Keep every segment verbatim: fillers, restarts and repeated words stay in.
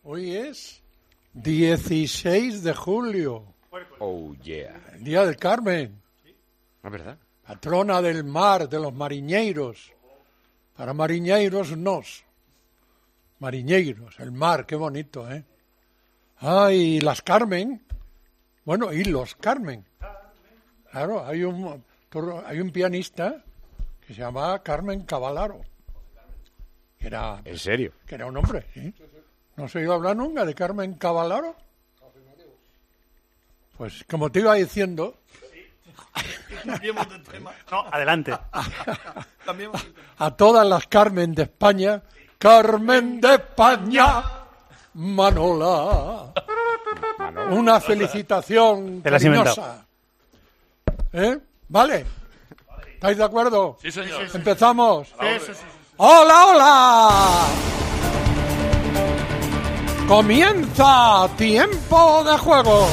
Hoy es dieciséis de julio. Oh, yeah. El Día del Carmen. ¿Es verdad? Patrona del mar, de los mariñeiros. Para mariñeiros nos. Mariñeiros, el mar, qué bonito, ¿eh? Ay, las Carmen. Bueno, y los Carmen. Claro, hay un, hay un pianista que se llamaba Carmen Cavallaro. Que era, ¿En serio? Que era un hombre, ¿sí? ¿No se iba a hablar nunca de Carmen Cavallaro? Pues como te iba diciendo... Cambiemos de tema. No, adelante. A todas las Carmen de España, Carmen de España, Manola. Una felicitación Te la has cariñosa. ¿Eh? ¿Vale? ¿Estáis de acuerdo? Sí, señor. Sí, sí, sí. Empezamos. Sí, sí, sí, sí. ¡Hola, hola! Comienza Tiempo de Juego.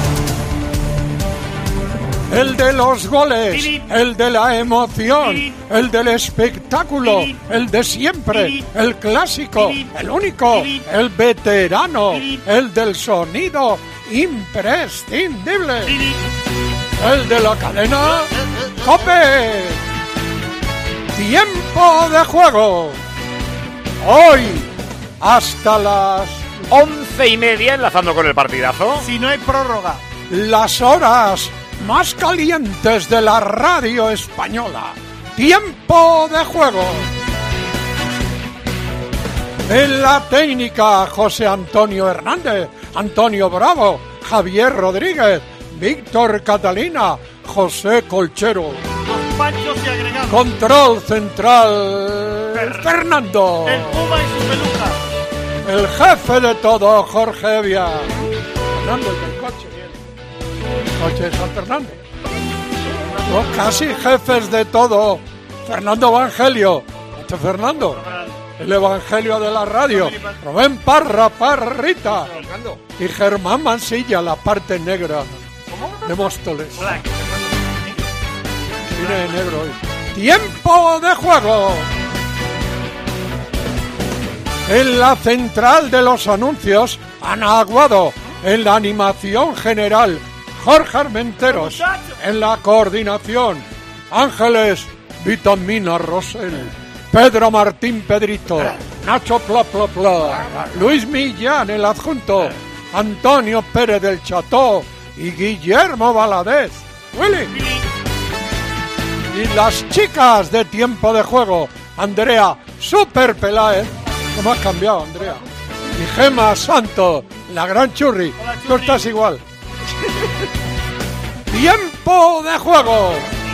El de los goles, el de la emoción, el del espectáculo, el de siempre, el clásico, el único, el veterano, el del sonido imprescindible, el de la cadena COPE. Tiempo de Juego. Hoy hasta las Once y media, enlazando con el partidazo. Si no hay prórroga. las horas más calientes de la radio española. Tiempo de Juego. En la técnica, José Antonio Hernández, Antonio Bravo, Javier Rodríguez, Víctor Catalina, José Colchero. Los panchos y agregados. Control central, Fer- Fernando. El Puma y su peluca. El jefe de todo, Jorge Evia. Fernando, el del coche. El coche de San Fernando. Los casi jefes de todo, Fernando Evangelio. Este Fernando. El Evangelio de la radio. Rubén Parra, Parrita. Y Germán Mansilla, la parte negra de Móstoles. Black. Viene de negro hoy. ¡Tiempo de Juego! En la central de los anuncios, Ana Aguado. En la animación general, Jorge Armenteros. En la coordinación, Ángeles Vitamina Rosell. Pedro Martín Pedrito. Nacho Pla Pla Pla. Luis Millán, el adjunto. Antonio Pérez del Cható. Y Guillermo Valadez. Willy. Y las chicas de Tiempo de Juego, Andrea Super Peláez. ¿Cómo has cambiado, Andrea? Y Gema Santo, la gran churri. Hola, churri. Tú estás igual. Tiempo de Juego.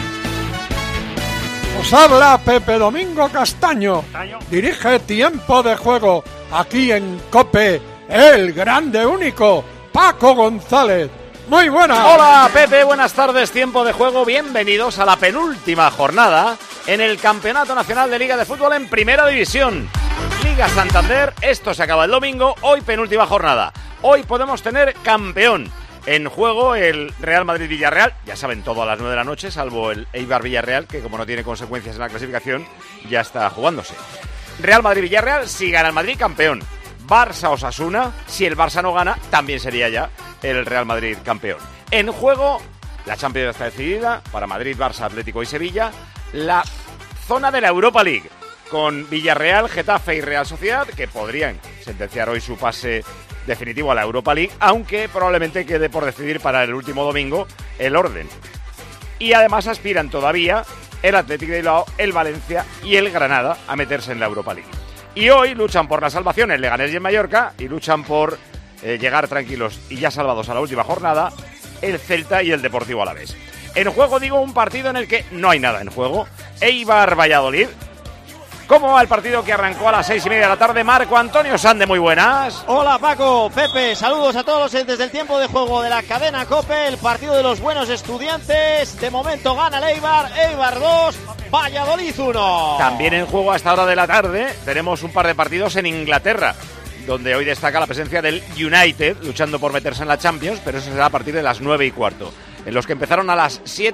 Os habla Pepe Domingo Castaño. Castaño. Dirige Tiempo de Juego aquí en COPE, el grande único, Paco González. Muy buenas. Hola Pepe, buenas tardes, Tiempo de Juego, bienvenidos a la penúltima jornada en el Campeonato Nacional de Liga de Fútbol en Primera División. Liga Santander, esto se acaba el domingo, hoy penúltima jornada. Hoy podemos tener campeón. En juego el Real Madrid-Villarreal, ya saben, todo a las nueve de la noche, salvo el Eibar-Villarreal, que como no tiene consecuencias en la clasificación, ya está jugándose. Real Madrid-Villarreal, si gana el Madrid, campeón. Barça-Osasuna, si el Barça no gana, también sería ya el Real Madrid campeón. En juego, la Champions está decidida para Madrid, Barça, Atlético y Sevilla. La zona de la Europa League, con Villarreal, Getafe y Real Sociedad, que podrían sentenciar hoy su pase definitivo a la Europa League, aunque probablemente quede por decidir para el último domingo el orden. Y además aspiran todavía el Athletic de Bilbao, el Valencia y el Granada a meterse en la Europa League. Y hoy luchan por la salvación el Leganés y el Mallorca, y luchan por eh, llegar tranquilos y ya salvados a la última jornada el Celta y el Deportivo Alavés. En juego, digo, un partido en el que no hay nada en juego. Eibar-Valladolid. ¿Cómo va el partido que arrancó a las seis y media de la tarde? Marco Antonio Sande, muy buenas. Hola Paco, Pepe, saludos a todos desde el Tiempo de Juego de la cadena COPE, el partido de los buenos estudiantes. De momento gana el Eibar, Eibar dos, Valladolid uno. También en juego a esta hora de la tarde tenemos un par de partidos en Inglaterra, donde hoy destaca la presencia del United, luchando por meterse en la Champions, pero eso será a partir de las nueve y cuarto. En los que empezaron a las siete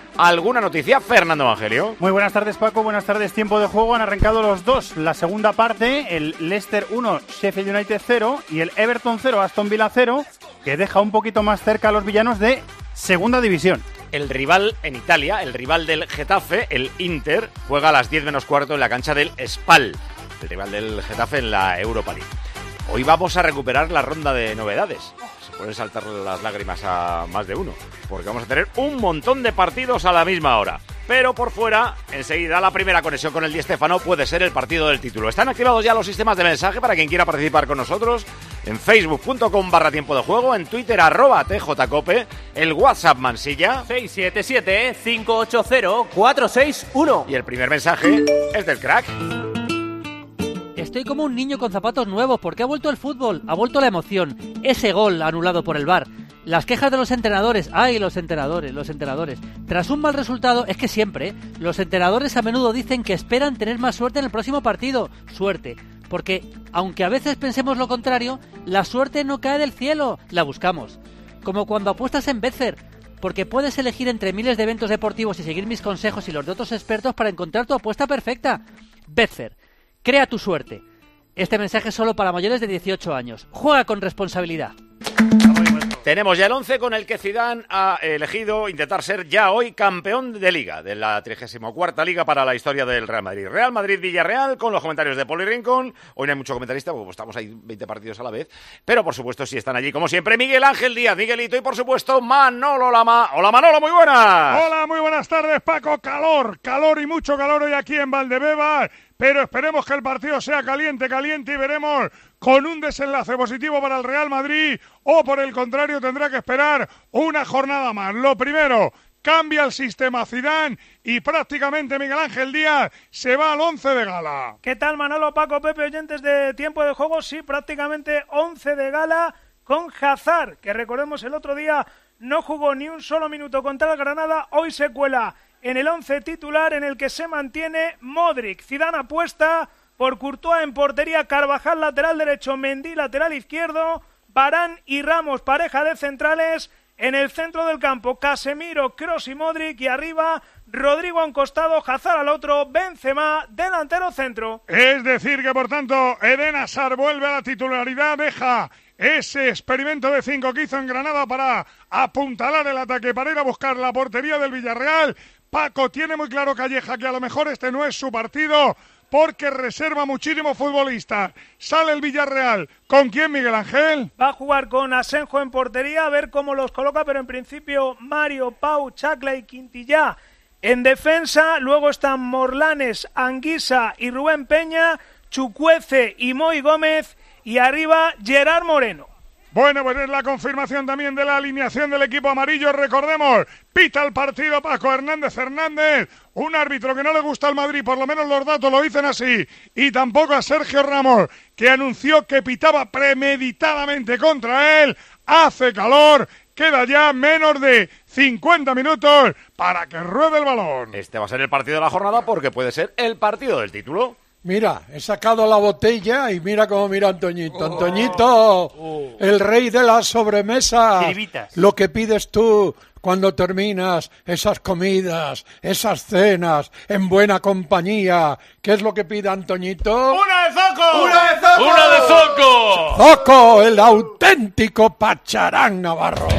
¿Alguna noticia, Fernando Evangelio? Muy buenas tardes, Paco. Buenas tardes, tiempo de juego. Han arrancado los dos. La segunda parte, el Leicester uno, Sheffield United cero y el Everton cero, Aston Villa cero, que deja un poquito más cerca a los villanos de segunda división. El rival en Italia, el rival del Getafe, el Inter, juega a las diez menos cuarto en la cancha del Spal, el rival del Getafe en la Europa League. Hoy vamos a recuperar la ronda de novedades. Se pueden saltar las lágrimas a más de uno, porque vamos a tener un montón de partidos a la misma hora. Pero por fuera, enseguida, la primera conexión con el Di Stéfano puede ser el partido del título. Están activados ya los sistemas de mensaje para quien quiera participar con nosotros en facebook punto com barra tiempo de juego, en Twitter arroba tjcope, el WhatsApp Mansilla seis siete siete, cinco ocho cero, cuatro seis uno. Y el primer mensaje es del crack. Estoy como un niño con zapatos nuevos porque ha vuelto el fútbol, ha vuelto la emoción, ese gol anulado por el V A R, las quejas de los entrenadores, ay, los entrenadores, los entrenadores. Tras un mal resultado, es que siempre, ¿eh? Los entrenadores a menudo dicen que esperan tener más suerte en el próximo partido. Suerte, porque aunque a veces pensemos lo contrario, la suerte no cae del cielo, la buscamos. Como cuando apuestas en Betfair, porque puedes elegir entre miles de eventos deportivos y seguir mis consejos y los de otros expertos para encontrar tu apuesta perfecta. Betfair, crea tu suerte. Este mensaje es solo para mayores de dieciocho años. Juega con responsabilidad. Tenemos ya el once con el que Zidane ha elegido intentar ser ya hoy campeón de Liga, de la trigésima cuarta Liga para la historia del Real Madrid. Real Madrid-Villarreal, con los comentarios de Poli Rincón. Hoy no hay mucho comentarista, porque estamos ahí veinte partidos a la vez. Pero, por supuesto, sí están allí, como siempre, Miguel Ángel Díaz, Miguelito, y, por supuesto, Manolo Lama. Hola, Manolo, muy buenas. Hola, muy buenas tardes, Paco. Calor, calor y mucho calor hoy aquí en Valdebebas. Pero esperemos que el partido sea caliente, caliente y veremos con un desenlace positivo para el Real Madrid o por el contrario tendrá que esperar una jornada más. Lo primero, cambia el sistema Zidane y prácticamente Miguel Ángel Díaz se va al once de gala. ¿Qué tal, Manolo, Paco, Pepe, oyentes de Tiempo de Juego? Sí, prácticamente once de gala con Hazard, que recordemos el otro día no jugó ni un solo minuto contra el Granada, hoy se cuela en el once titular en el que se mantiene Modric. Zidane apuesta por Courtois en portería, Carvajal lateral derecho, Mendy lateral izquierdo, Varane y Ramos pareja de centrales, en el centro del campo Casemiro, Kroos y Modric, y arriba Rodrigo a un costado, Hazard al otro, Benzema delantero centro. Es decir que por tanto Eden Hazard vuelve a la titularidad, deja ese experimento de cinco que hizo en Granada para apuntalar el ataque, para ir a buscar la portería del Villarreal. Paco, tiene muy claro Calleja que a lo mejor este no es su partido porque reserva muchísimos futbolistas. Sale el Villarreal. ¿Con quién, Miguel Ángel? Va a jugar con Asenjo en portería, a ver cómo los coloca, pero en principio Mario, Pau, Chacla y Quintillá en defensa. Luego están Morlanes, Anguisa y Rubén Peña, Chukwueze y Moy Gómez, y arriba Gerard Moreno. Bueno, pues es la confirmación también de la alineación del equipo amarillo. Recordemos, pita el partido Paco Hernández Hernández, un árbitro que no le gusta al Madrid, por lo menos los datos lo dicen así, y tampoco a Sergio Ramos, que anunció que pitaba premeditadamente contra él. Hace calor, queda ya menos de cincuenta minutos para que ruede el balón. Este va a ser el partido de la jornada porque puede ser el partido del título. Mira, he sacado la botella y mira cómo mira Antoñito. Oh, Antoñito, oh. el rey de la sobremesa. Chiribitas. Lo que pides tú cuando terminas esas comidas, esas cenas en buena compañía. ¿Qué es lo que pide Antoñito? ¡Una de Zoco! ¡Una de Zoco! ¡Una de Zoco! Zoco, el auténtico pacharán navarro.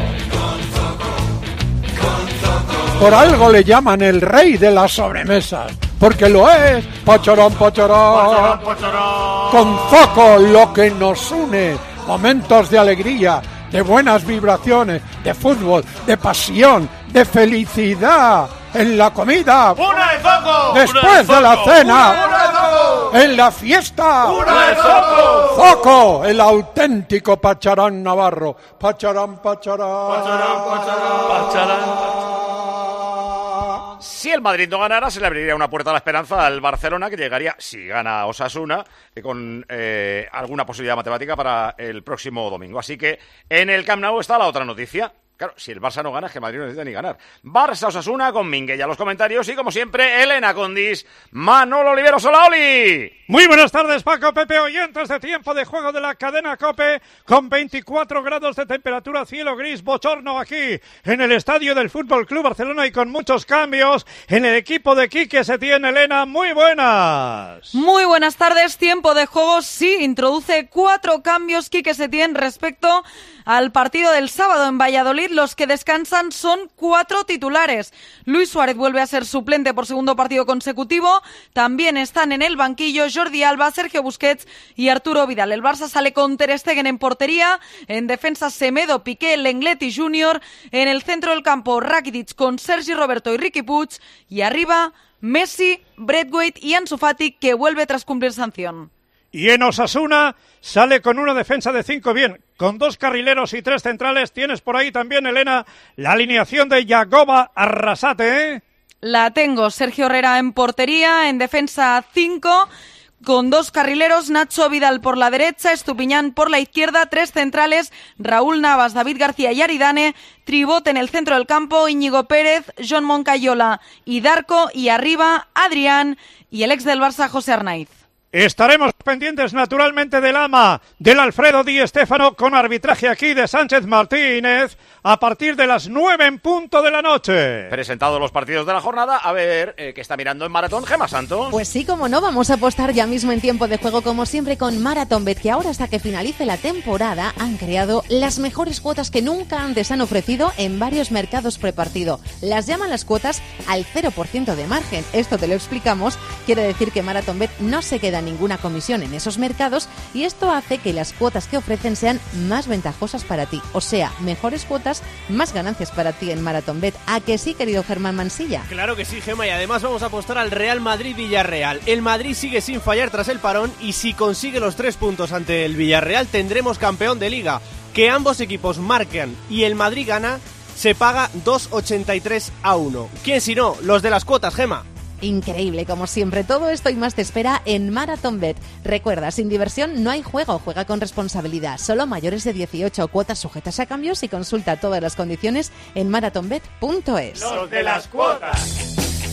Por algo le llaman el rey de las sobremesas, porque lo es. Pacharán, pacharán. Pacharán, pacharán. Con Zoco, lo que nos une. Momentos de alegría, de buenas vibraciones, de fútbol, de pasión, de felicidad. En la comida. ¡Una de Zoco! Después de, de la cena. ¡Una de Zoco! En la fiesta. ¡Una de Zoco! Zoco, el auténtico pacharán navarro. Pacharán, pacharán. Pacharán, pacharán. Pacharán. Si el Madrid no ganara, se le abriría una puerta a la esperanza al Barcelona, que llegaría, si gana Osasuna, con eh, alguna posibilidad matemática para el próximo domingo. Así que en el Camp Nou está la otra noticia. Claro, si el Barça no gana, es que Madrid no necesita ni ganar. Barça-Osasuna con Minguella a los comentarios y, como siempre, Elena Condis, Manolo Oliveros. ¡Hola, Oli! Muy buenas tardes, Paco, Pepe, oyentes de Tiempo de Juego de la cadena COPE, con veinticuatro grados de temperatura, cielo gris, bochorno aquí, en el estadio del Fútbol Club Barcelona y con muchos cambios en el equipo de Quique Setién. Elena, muy buenas. Muy buenas tardes, Tiempo de Juego, sí, introduce cuatro cambios Quique Setién respecto al partido del sábado en Valladolid. Los que descansan son cuatro titulares. Luis Suárez vuelve a ser suplente por segundo partido consecutivo. También están en el banquillo Jordi Alba, Sergio Busquets y Arturo Vidal. El Barça sale con Ter Stegen en portería. En defensa, Semedo, Piqué, Lenglet y Junior. En el centro del campo, Rakitic con Sergi Roberto y Riqui Puig. Y arriba, Messi, Braithwaite y Ansu Fati, que vuelve tras cumplir sanción. Y en Osasuna sale con una defensa de cinco bien, con dos carrileros y tres centrales. Tienes por ahí también, Elena, la alineación de Yagoba Arrasate, ¿eh? La tengo. Sergio Herrera en portería, en defensa cinco, con dos carrileros, Nacho Vidal por la derecha, Estupiñán por la izquierda, tres centrales, Raúl Navas, David García y Aridane, Tribot en el centro del campo, Íñigo Pérez, John Moncayola y Darko, y arriba Adrián y el ex del Barça, José Arnaiz. Estaremos pendientes naturalmente del ama, del Alfredo Di Stéfano, con arbitraje aquí de Sánchez Martínez, a partir de las nueve en punto de la noche. Presentados los partidos de la jornada, a ver eh, qué está mirando en Maratón Gemma Santos. Pues sí, como no, vamos a apostar ya mismo en Tiempo de Juego, como siempre, con Marathonbet, que ahora, hasta que finalice la temporada, han creado las mejores cuotas que nunca antes han ofrecido en varios mercados prepartido. Las llaman las cuotas al cero por ciento de margen. Esto te lo explicamos. Quiere decir que Marathonbet no se queda ninguna comisión en esos mercados, y esto hace que las cuotas que ofrecen sean más ventajosas para ti. O sea, mejores cuotas, más ganancias para ti en Marathonbet. ¿A que sí, querido Germán Mansilla? Claro que sí, Gemma, y además vamos a apostar al Real Madrid-Villarreal. El Madrid sigue sin fallar tras el parón, y si consigue los tres puntos ante el Villarreal tendremos campeón de Liga. Que ambos equipos marcan y el Madrid gana, se paga dos ochenta y tres a uno. ¿Quién si no? Los de las cuotas, Gemma. Increíble, como siempre. Todo esto y más te espera en Marathonbet. Recuerda, sin diversión no hay juego. Juega con responsabilidad. Solo mayores de dieciocho. Cuotas sujetas a cambios, y consulta todas las condiciones en marathonbet punto es. Los de las cuotas.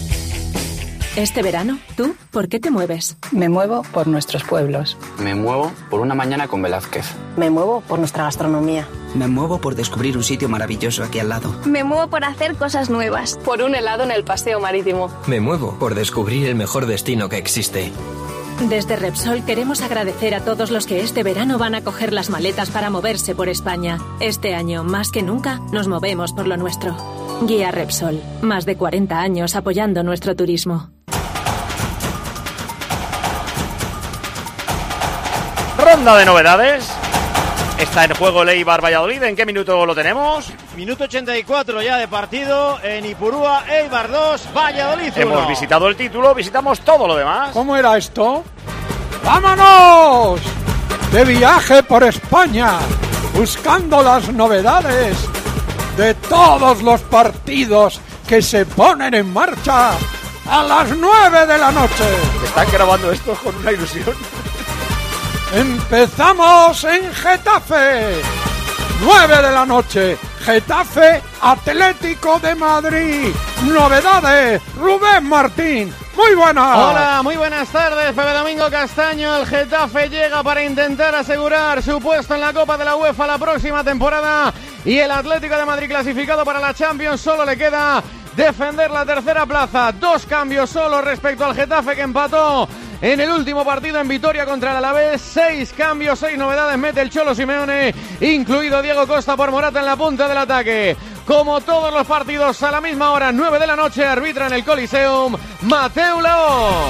Este verano, ¿tú por qué te mueves? Me muevo por nuestros pueblos. Me muevo por una mañana con Velázquez. Me muevo por nuestra gastronomía. Me muevo por descubrir un sitio maravilloso aquí al lado. Me muevo por hacer cosas nuevas. Por un helado en el paseo marítimo. Me muevo por descubrir el mejor destino que existe. Desde Repsol queremos agradecer a todos los que este verano van a coger las maletas para moverse por España. Este año, más que nunca, nos movemos por lo nuestro. Guía Repsol. Más de cuarenta años apoyando nuestro turismo. Ronda de novedades. Está en juego el Eibar Valladolid. ¿En qué minuto lo tenemos? Minuto ochenta y cuatro ya de partido en Ipurúa. Eibar dos, Valladolid uno. Hemos visitado el título, visitamos todo lo demás. ¿Cómo era esto? ¡Vámonos! De viaje por España, buscando las novedades de todos los partidos que se ponen en marcha a las nueve de la noche. Están grabando esto con una ilusión. Empezamos en Getafe, nueve de la noche, Getafe Atlético de Madrid. Novedades, Rubén Martín, muy buenas. Hola, muy buenas tardes, Pepe Domingo Castaño. El Getafe llega para intentar asegurar su puesto en la Copa de la UEFA la próxima temporada, y el Atlético de Madrid, clasificado para la Champions, solo le queda defender la tercera plaza. Dos cambios solo respecto al Getafe, que empató en el último partido en Vitoria contra el Alavés. Seis cambios, seis novedades mete el Cholo Simeone, incluido Diego Costa por Morata en la punta del ataque. Como todos los partidos, a la misma hora, nueve de la noche, arbitra en el Coliseum Mateu Laó.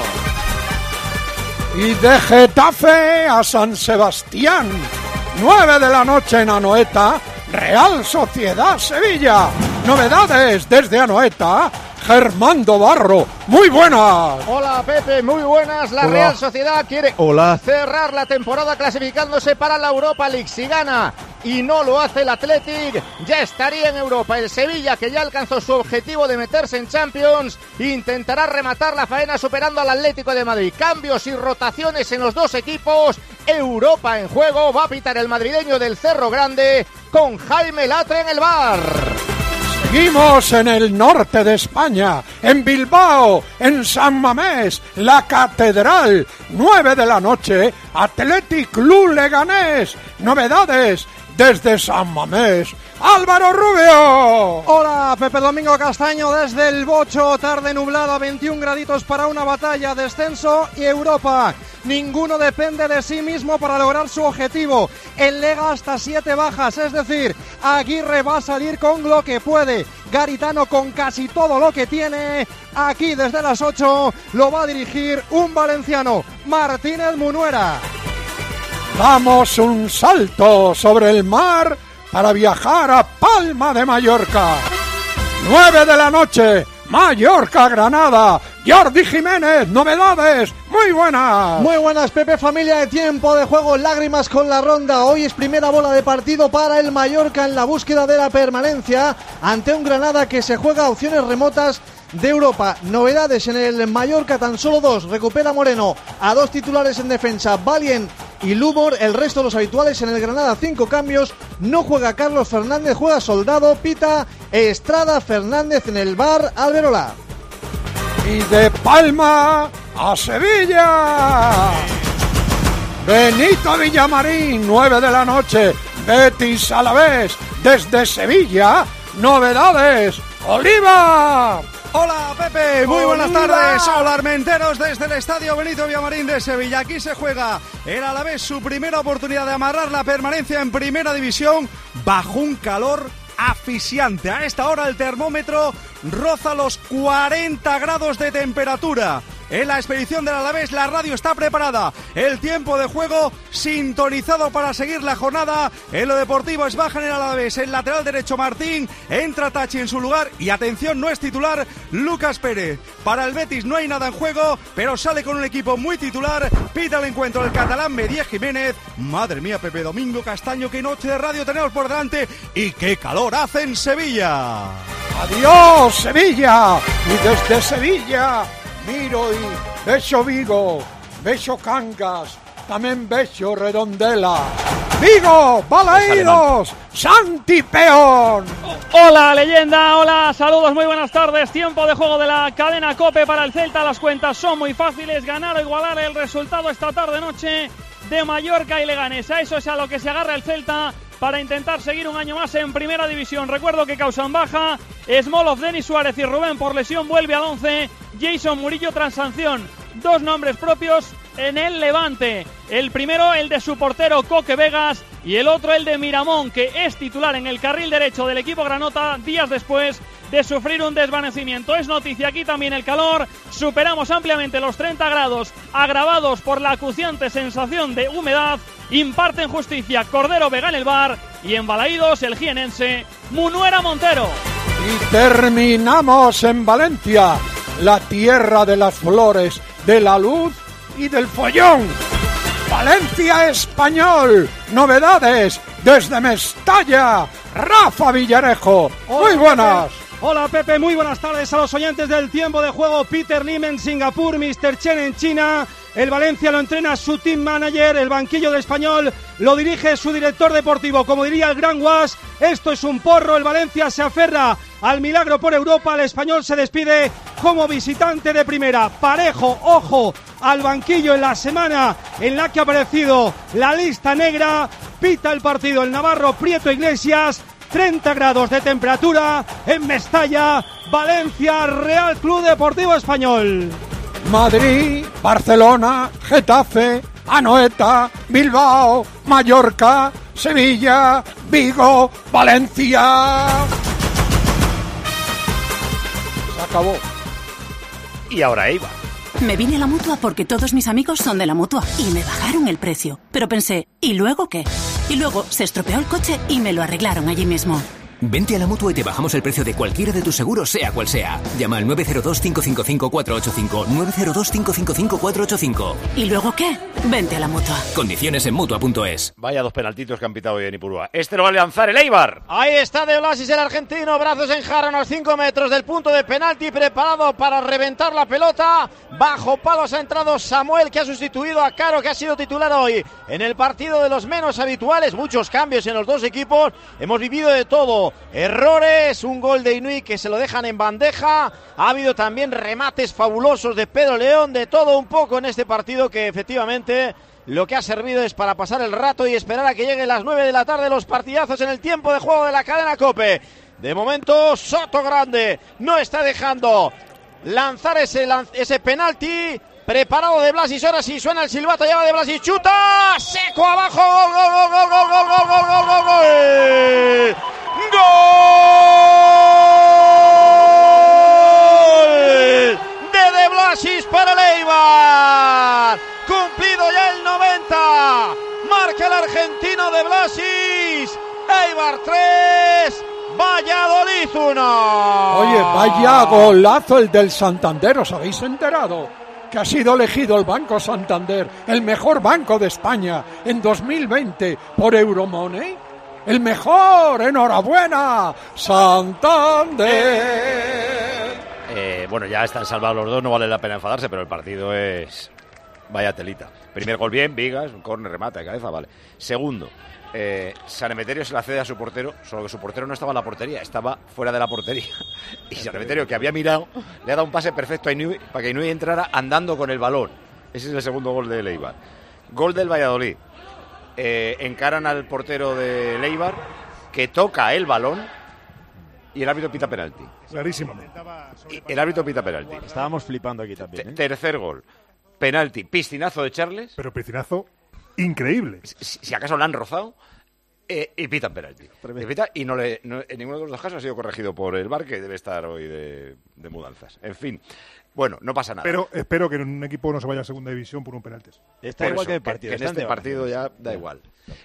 Y de Getafe a San Sebastián, nueve de la noche en Anoeta, Real Sociedad Sevilla. Novedades desde Anoeta, Germando Barro, muy buenas. Hola Pepe, muy buenas. La Hola. Real Sociedad quiere Hola. cerrar la temporada clasificándose para la Europa League. Si gana y no lo hace el Athletic, ya estaría en Europa. El Sevilla, que ya alcanzó su objetivo de meterse en Champions, intentará rematar la faena superando al Atlético de Madrid. Cambios y rotaciones en los dos equipos. Europa en juego, va a pitar el madrileño del Cerro Grande con Jaime Latre en el V A R. Seguimos en el norte de España, en Bilbao, en San Mamés, la Catedral, nueve de la noche, Athletic Club Leganés. Novedades desde San Mamés, Álvaro Rubio. Hola, Pepe Domingo Castaño desde el Bocho, tarde nublada, veintiún graditos para una batalla, descenso y Europa. Ninguno depende de sí mismo para lograr su objetivo. El Lega hasta siete bajas, es decir, Aguirre va a salir con lo que puede. Garitano con casi todo lo que tiene. Aquí desde las ocho lo va a dirigir un valenciano, Martínez Munuera. Damos un salto sobre el mar para viajar a Palma de Mallorca. nueve de la noche, Mallorca, Granada. Jordi Jiménez, novedades, muy buenas. Muy buenas, Pepe, familia de Tiempo de Juego, lágrimas con la ronda. Hoy es primera bola de partido para el Mallorca en la búsqueda de la permanencia ante un Granada que se juega opciones remotas de Europa. Novedades en el Mallorca, tan solo dos. Recupera Moreno a dos titulares en defensa, Valien y Lubor. El resto de los habituales en el Granada, cinco cambios. No juega Carlos Fernández, juega Soldado, pita Estrada Fernández en el V A R, Alberola. Y de Palma a Sevilla, Benito Villamarín, nueve de la noche, Betis Alavés. Desde Sevilla, novedades, Oliva. Hola Pepe, muy buenas tardes. Hola Armenteros desde el estadio Benito Villamarín de Sevilla. Aquí se juega el Alavés su primera oportunidad de amarrar la permanencia en primera división bajo un calor asfixiante. A esta hora el termómetro roza los cuarenta grados de temperatura. En la expedición del Alavés la radio está preparada, el tiempo de juego sintonizado para seguir la jornada. En lo deportivo es baja en el Alavés, el lateral derecho Martín, entra Tachi en su lugar y atención, no es titular Lucas Pérez. Para el Betis no hay nada en juego, pero sale con un equipo muy titular, pita el encuentro el catalán Medier Jiménez. Madre mía, Pepe Domingo Castaño, qué noche de radio tenemos por delante y qué calor hace en Sevilla. Adiós Sevilla, y desde Sevilla miro y beso Vigo, beso Cangas, también beso Redondela. Vigo, Balaídos, Santi Peón. Hola leyenda, hola, saludos, muy buenas tardes. Tiempo de juego de la cadena COPE para el Celta. Las cuentas son muy fáciles, ganar o igualar el resultado esta tarde-noche de Mallorca y Leganés. A eso es a lo que se agarra el Celta para intentar seguir un año más en primera división. Recuerdo que causan baja Smolov, Denis Suárez y Rubén por lesión, vuelve al once Jason Murillo tras sanción. Dos nombres propios en el Levante, el primero el de su portero Coque Vegas y el otro el de Miramón, que es titular en el carril derecho del equipo granota días después de sufrir un desvanecimiento. Es noticia aquí también el calor, superamos ampliamente los treinta grados, agravados por la acuciante sensación de humedad. Imparten justicia Cordero Vega en el V A R y en Balaídos el jienense Munuera Montero. Y terminamos en Valencia, la tierra de las flores, de la luz y del follón. Valencia Español, novedades desde Mestalla, Rafa Villarejo. Muy buenas. Hola Pepe, muy buenas tardes a los oyentes del Tiempo de Juego. Peter Lim en Singapur, mister Chen en China. El Valencia lo entrena su team manager, el banquillo del Español lo dirige su director deportivo. Como diría el gran Guas, esto es un porro. El Valencia se aferra al milagro por Europa. El Español se despide como visitante de primera. Parejo, ojo al banquillo en la semana en la que ha aparecido la lista negra. Pita el partido el navarro Prieto Iglesias. treinta grados de temperatura en Mestalla, Valencia, Real Club Deportivo Español. Madrid, Barcelona, Getafe, Anoeta, Bilbao, Mallorca, Sevilla, Vigo, Valencia. Se acabó. Y ahora Eibar. Me vine a la Mutua porque todos mis amigos son de la Mutua y me bajaron el precio. Pero pensé, ¿y luego qué? Y luego se estropeó el coche y me lo arreglaron allí mismo. Vente a la Mutua y te bajamos el precio de cualquiera de tus seguros, sea cual sea. Llama al nueve cero dos, cinco cinco cinco, cuatro ocho cinco, nueve cero dos, cinco cinco cinco, cuatro ocho cinco. ¿Y luego qué? Vente a la Mutua. Condiciones en Mutua punto es. Vaya dos penaltitos que han pitado hoy en Ipurúa. Este lo va a lanzar el Eibar. Ahí está De Blasis, el argentino, brazos en jarra a unos cinco metros del punto de penalti, preparado para reventar la pelota. Bajo palos ha entrado Samuel, que ha sustituido a Caro, que ha sido titular hoy en el partido de los menos habituales. Muchos cambios en los dos equipos. Hemos vivido de todo. Errores, un gol de Inui que se lo dejan en bandeja. Ha habido también remates fabulosos de Pedro León, de todo un poco en este partido que efectivamente lo que ha servido es para pasar el rato y esperar a que lleguen las nueve de la tarde los partidazos en el tiempo de juego de la cadena COPE. De momento Soto Grande no está dejando lanzar ese, lanz- ese penalti. Preparado De Blasis, ahora sí suena el silbato, lleva De Blasis, chuta, seco abajo, gol, gol, gol, gol, gol, gol, gol, gol, gol, gol, gol. ¡Gol! De De Blasis para el Eibar. Cumplido ya el noventa. Marca el argentino De Blasis. Eibar tres, Valladolid uno. Oye, vaya golazo el del Santander, ¿os habéis enterado? Que ha sido elegido el Banco Santander el mejor banco de España en dos mil veinte por Euromoney. ¡El mejor! ¡Enhorabuena! ¡Santander! Eh, bueno, ya están salvados los dos, no vale la pena enfadarse, pero el partido es... Vaya telita. Primer gol bien, Vigas, un córner, remate de cabeza, vale. Segundo, eh, San Emeterio se la cede a su portero, solo que su portero no estaba en la portería, estaba fuera de la portería. Y San Emeterio, que había mirado, le ha dado un pase perfecto a Inui para que Inui entrara andando con el balón. Ese es el segundo gol de Eibar. Gol del Valladolid. Eh, encaran al portero de Eibar, que toca el balón y el árbitro pita penalti. Clarísimamente. Y el árbitro pita penalti. Estábamos flipando aquí también. T- ¿eh? Tercer gol. Penalti, piscinazo de Charles. Pero piscinazo increíble. Si, si acaso la han rozado, eh, y pitan penalti. Y, pita, y no le, no, en ninguno de los dos casos ha sido corregido por el V A R, que debe estar hoy de, de mudanzas. En fin, bueno, no pasa nada. Pero espero que en un equipo no se vaya a segunda división por un penalti. Está Por igual eso, que el partido. Que, que en están este de partido ya vacaciones. da igual.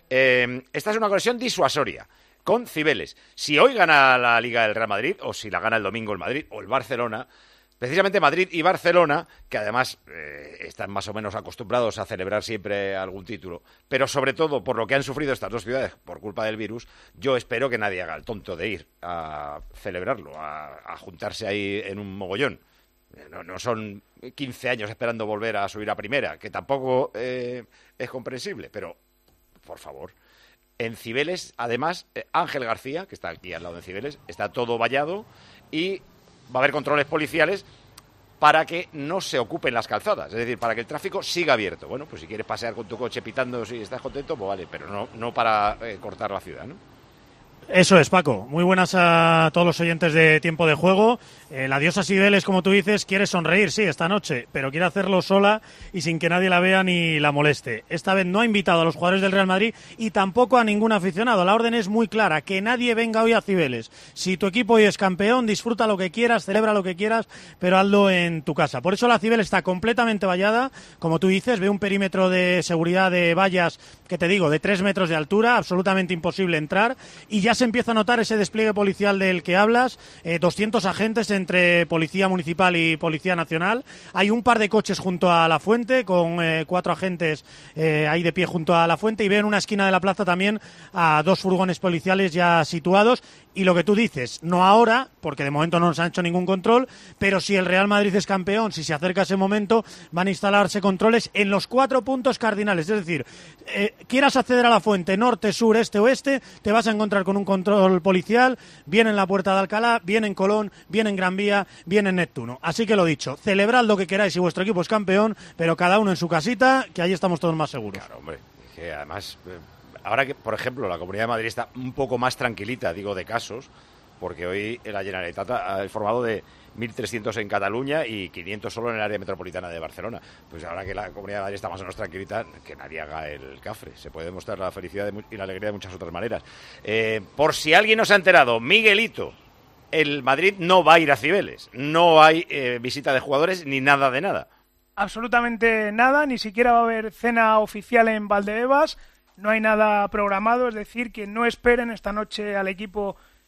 Eh, esta es una conexión disuasoria con Cibeles. Si hoy gana la Liga del Real Madrid, o si la gana el domingo el Madrid o el Barcelona, precisamente Madrid y Barcelona, que además eh, están más o menos acostumbrados a celebrar siempre algún título, pero sobre todo por lo que han sufrido estas dos ciudades por culpa del virus, yo espero que nadie haga el tonto de ir a celebrarlo, a, a juntarse ahí en un mogollón. No, no son quince años esperando volver a subir a primera, que tampoco eh, es comprensible, pero por favor. En Cibeles, además, eh, Ángel García, que está aquí al lado de Cibeles, está todo vallado y va a haber controles policiales para que no se ocupen las calzadas, es decir, para que el tráfico siga abierto. Bueno, pues si quieres pasear con tu coche pitando si estás contento, pues vale, pero no, no para eh, cortar la ciudad, ¿no? Eso es, Paco. Muy buenas a todos los oyentes de Tiempo de Juego. Eh, la diosa Cibeles, como tú dices, quiere sonreír, sí, esta noche, pero quiere hacerlo sola y sin que nadie la vea ni la moleste. Esta vez no ha invitado a los jugadores del Real Madrid y tampoco a ningún aficionado. La orden es muy clara, que nadie venga hoy a Cibeles. Si tu equipo hoy es campeón, disfruta lo que quieras, celebra lo que quieras, pero hazlo en tu casa. Por eso la Cibeles está completamente vallada. Como tú dices, ve un perímetro de seguridad de vallas, que te digo, de tres metros de altura, absolutamente imposible entrar, y ya se empieza a notar ese despliegue policial del que hablas, eh, doscientos agentes entre Policía Municipal y Policía Nacional. Hay un par de coches junto a la fuente, con eh, cuatro agentes eh, ahí de pie junto a la fuente, y veo en una esquina de la plaza también a dos furgones policiales ya situados. Y lo que tú dices, no ahora, porque de momento no nos han hecho ningún control, pero si el Real Madrid es campeón, si se acerca ese momento, van a instalarse controles en los cuatro puntos cardinales. Es decir, eh, quieras acceder a la fuente, norte, sur, este, oeste, te vas a encontrar con un control policial, bien en la Puerta de Alcalá, bien en Colón, bien en Gran Vía, bien en Neptuno. Así que lo dicho, celebrad lo que queráis si vuestro equipo es campeón, pero cada uno en su casita, que ahí estamos todos más seguros. Claro, hombre, que además... Eh... Ahora que, por ejemplo, la Comunidad de Madrid está un poco más tranquilita, digo, de casos, porque hoy la Generalitat ha informado de mil trescientos en Cataluña y quinientos solo en el área metropolitana de Barcelona. Pues ahora que la Comunidad de Madrid está más o menos tranquilita, que nadie haga el cafre. Se puede demostrar la felicidad de, y la alegría de muchas otras maneras. Eh, por si alguien no se ha enterado, Miguelito, el Madrid no va a ir a Cibeles. No hay eh, visita de jugadores ni nada de nada. Absolutamente nada, ni siquiera va a haber cena oficial en Valdebebas. No hay nada programado, es decir, que no esperen esta noche al equipo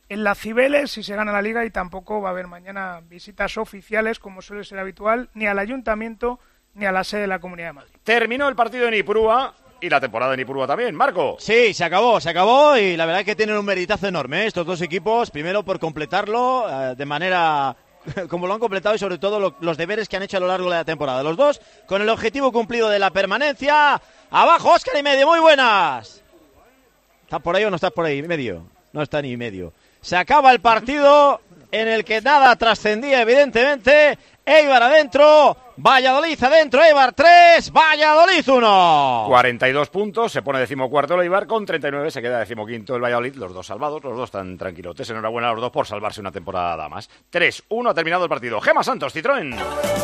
en la Cibeles si se gana la Liga, y tampoco va a haber mañana visitas oficiales, como suele ser habitual, ni al Ayuntamiento ni a la sede de la Comunidad de Madrid. Terminó el partido en Ipurúa y la temporada en Ipurúa también. Marco. Sí, se acabó, se acabó y la verdad es que tienen un meritazo enorme, ¿eh? Estos dos equipos, primero por completarlo eh, de manera como lo han completado y sobre todo lo, los deberes que han hecho a lo largo de la temporada. Los dos con el objetivo cumplido de la permanencia. Abajo, Óscar y medio, muy buenas. ¿Estás por ahí o no estás por ahí? Medio. No está ni medio. Se acaba el partido en el que nada trascendía, evidentemente. Eibar adentro, Valladolid adentro, Eibar tres, Valladolid uno. cuarenta y dos puntos, se pone decimocuarto el Eibar, con treinta y nueve se queda decimoquinto el Valladolid, los dos salvados, los dos tan tranquilotes. Enhorabuena a los dos por salvarse una temporada más. tres uno ha terminado el partido. Gemma Santos, Citroën.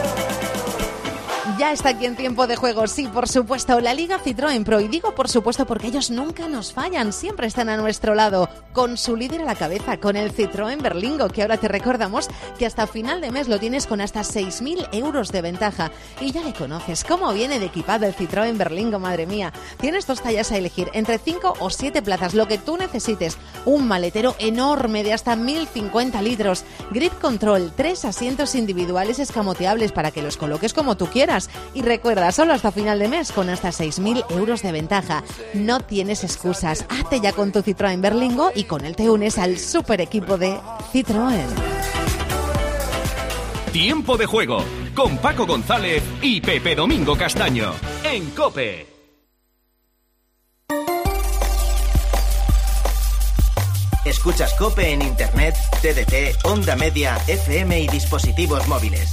Ya está aquí en tiempo de juego, sí, por supuesto, la Liga Citroën Pro. Y digo por supuesto porque ellos nunca nos fallan, siempre están a nuestro lado, con su líder a la cabeza, con el Citroën Berlingo, que ahora te recordamos que hasta final de mes lo tienes con hasta seis mil euros de ventaja. Y ya le conoces, cómo viene de equipado el Citroën Berlingo, madre mía. Tienes dos tallas a elegir, entre cinco o siete plazas, lo que tú necesites. Un maletero enorme de hasta mil cincuenta litros, grip control, tres asientos individuales escamoteables para que los coloques como tú quieras. Y recuerda, solo hasta final de mes con hasta seis mil euros de ventaja. No tienes excusas. Hazte ya con tu Citroën Berlingo y con él te unes al super equipo de Citroën. Tiempo de juego con Paco González y Pepe Domingo Castaño en COPE. Escuchas COPE en Internet, T D T, Onda Media, F M y dispositivos móviles.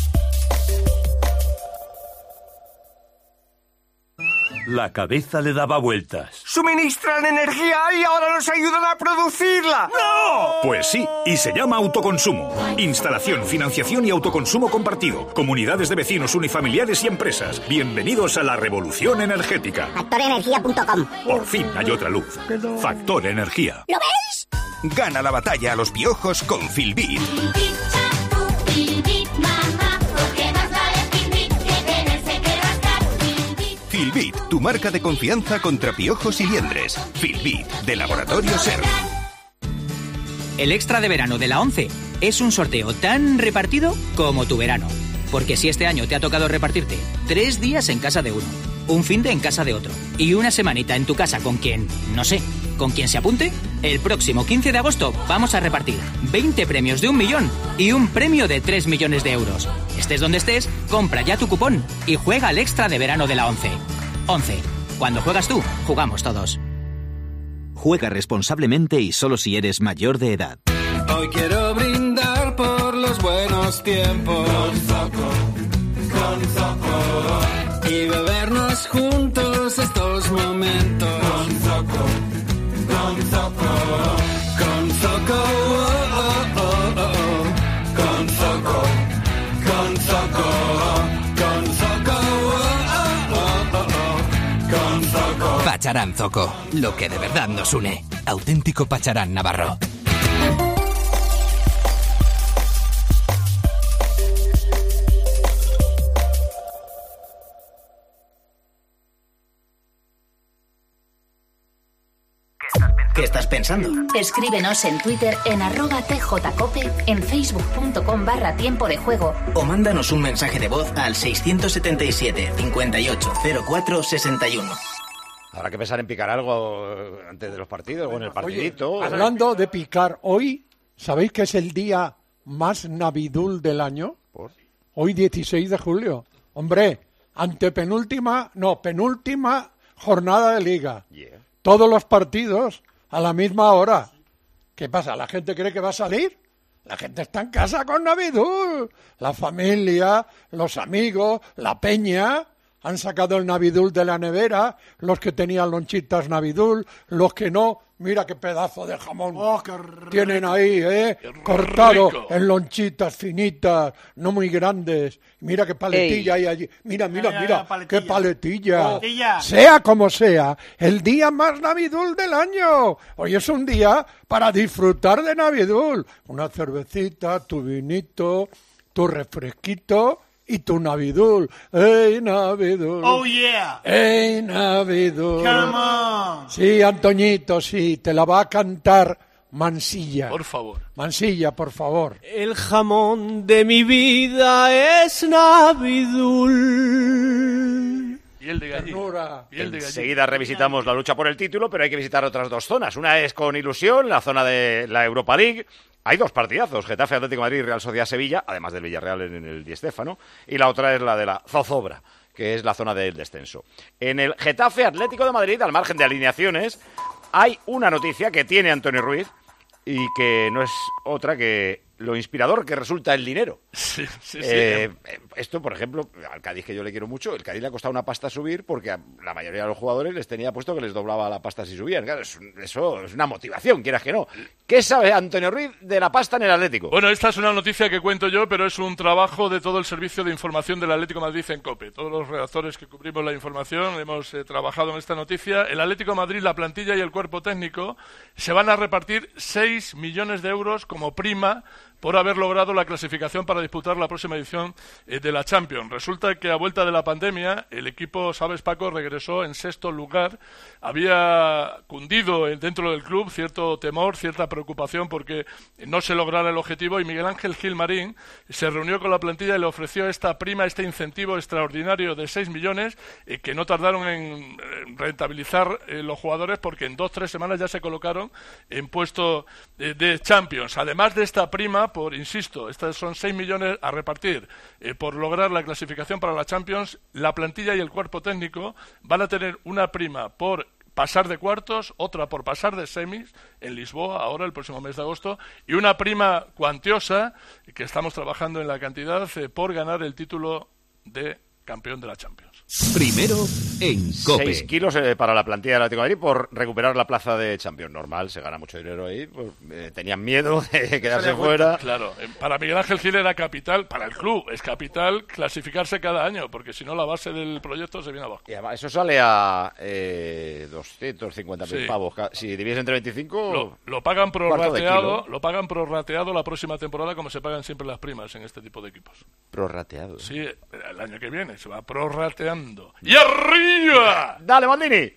La cabeza le daba vueltas. Suministran energía y ahora nos ayudan a producirla. ¡No! Pues sí, y se llama autoconsumo. Instalación, financiación y autoconsumo compartido. Comunidades de vecinos, unifamiliares y empresas. Bienvenidos a la revolución energética. factor energía punto com. Por fin hay otra luz. Factor Energía. ¿Lo ves? Gana la batalla a los piojos con Filbit. Filbit, tu marca de confianza contra piojos y liendres. Filbit, de Laboratorio Ser. El extra de verano de la ONCE es un sorteo tan repartido como tu verano. Porque si este año te ha tocado repartirte tres días en casa de uno, un finde en casa de otro y una semanita en tu casa con quien, no sé, con quien se apunte, el próximo quince de agosto vamos a repartir veinte premios de un millón y un premio de tres millones de euros. Estés donde estés, compra ya tu cupón y juega al extra de verano de la ONCE. ONCE. Cuando juegas tú, jugamos todos. Juega responsablemente y solo si eres mayor de edad. Hoy quiero brindar por los buenos tiempos. Con Zoco, con Zoco. Y bebernos juntos estos momentos. Con Zoco, con Zoco. Con Zoco, oh, oh, oh, oh. Con Zoco, con Zoco. Con Zoco, oh, oh, oh, oh. Con Zoco. Pacharán Zoco, lo que de verdad nos une. Auténtico Pacharán navarro. ¿Qué estás pensando? Escríbenos en Twitter en arroba tjcope, en facebook.com barra tiempo de juego. O mándanos un mensaje de voz al seiscientos setenta y siete, cincuenta y ocho, cero cuatro, sesenta y uno. Habrá que pensar en picar algo antes de los partidos o en el partidito. Oye, hablando de picar, hoy, ¿sabéis que es el día más navidul del año? ¿Por? Hoy dieciséis de julio. Hombre, antepenúltima, no, penúltima jornada de liga. Yeah. Todos los partidos a la misma hora. ¿Qué pasa? ¿La gente cree que va a salir? La gente está en casa con Navidul. La familia, los amigos, la peña han sacado el Navidul de la nevera, los que tenían lonchitas Navidul, los que no, mira qué pedazo de jamón oh, qué tienen ahí, ¿eh? Cortado en lonchitas finitas, no muy grandes. Mira qué paletilla Ey. hay allí. Mira, mira, ya, mira, ya, paletilla. qué paletilla. Oh. Sea como sea, el día más Navidul del año. Hoy es un día para disfrutar de Navidul. Una cervecita, tu vinito, tu refresquito y tu Navidul. ¡Ey, Navidul! ¡Oh, yeah! ¡Ey, Navidul! ¡Come on! Sí, Antoñito, sí, te la va a cantar Mansilla. Por favor. Mansilla, por favor. El jamón de mi vida es navidul. Piel de gallina. Piel de Enseguida revisitamos la lucha por el título, pero hay que visitar otras dos zonas. Una es con ilusión, la zona de la Europa League. Hay dos partidazos, Getafe, Atlético de Madrid y Real Sociedad Sevilla, además del Villarreal en el Di Stéfano. Y la otra es la de la zozobra, que es la zona del descenso. En el Getafe Atlético de Madrid, al margen de alineaciones, hay una noticia que tiene Antonio Ruiz y que no es otra que lo inspirador que resulta el dinero. Sí, sí, eh, sí. Esto, por ejemplo, al Cádiz, que yo le quiero mucho, el Cádiz le ha costado una pasta subir porque a la mayoría de los jugadores les tenía puesto que les doblaba la pasta si subían. Claro, es un, eso es una motivación, quieras que no. ¿Qué sabe Antonio Ruiz de la pasta en el Atlético? Bueno, esta es una noticia que cuento yo, pero es un trabajo de todo el servicio de información del Atlético de Madrid en COPE. Todos los redactores que cubrimos la información hemos eh, trabajado en esta noticia. El Atlético de Madrid, la plantilla y el cuerpo técnico se van a repartir seis millones de euros como prima por haber logrado la clasificación para disputar la próxima edición eh, de la Champions. Resulta que a vuelta de la pandemia, el equipo, sabes Paco, regresó en sexto lugar. Había cundido eh, dentro del club cierto temor, cierta preocupación porque no se lograra el objetivo, y Miguel Ángel Gilmarín se reunió con la plantilla y le ofreció esta prima, este incentivo extraordinario de seis millones, eh, que no tardaron en rentabilizar eh, los jugadores, porque en dos, tres semanas ya se colocaron en puesto eh, de Champions. Además de esta prima, por, insisto, estas son seis millones a repartir eh, por lograr la clasificación para la Champions, la plantilla y el cuerpo técnico van a tener una prima por pasar de cuartos, otra por pasar de semis en Lisboa, ahora el próximo mes de agosto, y una prima cuantiosa, que estamos trabajando en la cantidad, eh, por ganar el título de campeón de la Champions. Primero en COPE. Seis kilos eh, para la plantilla del Atlético de Madrid por recuperar la plaza de Champions. Normal, se gana mucho dinero ahí. Pues, eh, tenían miedo de quedarse fuera. Claro, eh, para Miguel Ángel Gil era capital, para el club es capital clasificarse cada año, porque si no la base del proyecto se viene abajo. Y además eso sale a eh, doscientos cincuenta mil Sí. pavos. Si divides entre veinticinco... Lo, lo pagan cuarto de prorrateado, kilo. lo pagan prorrateado la próxima temporada, como se pagan siempre las primas en este tipo de equipos. Prorrateado. Sí, el año que viene se va prorrateando. ¡Y arriba! ¡Dale, Maldini!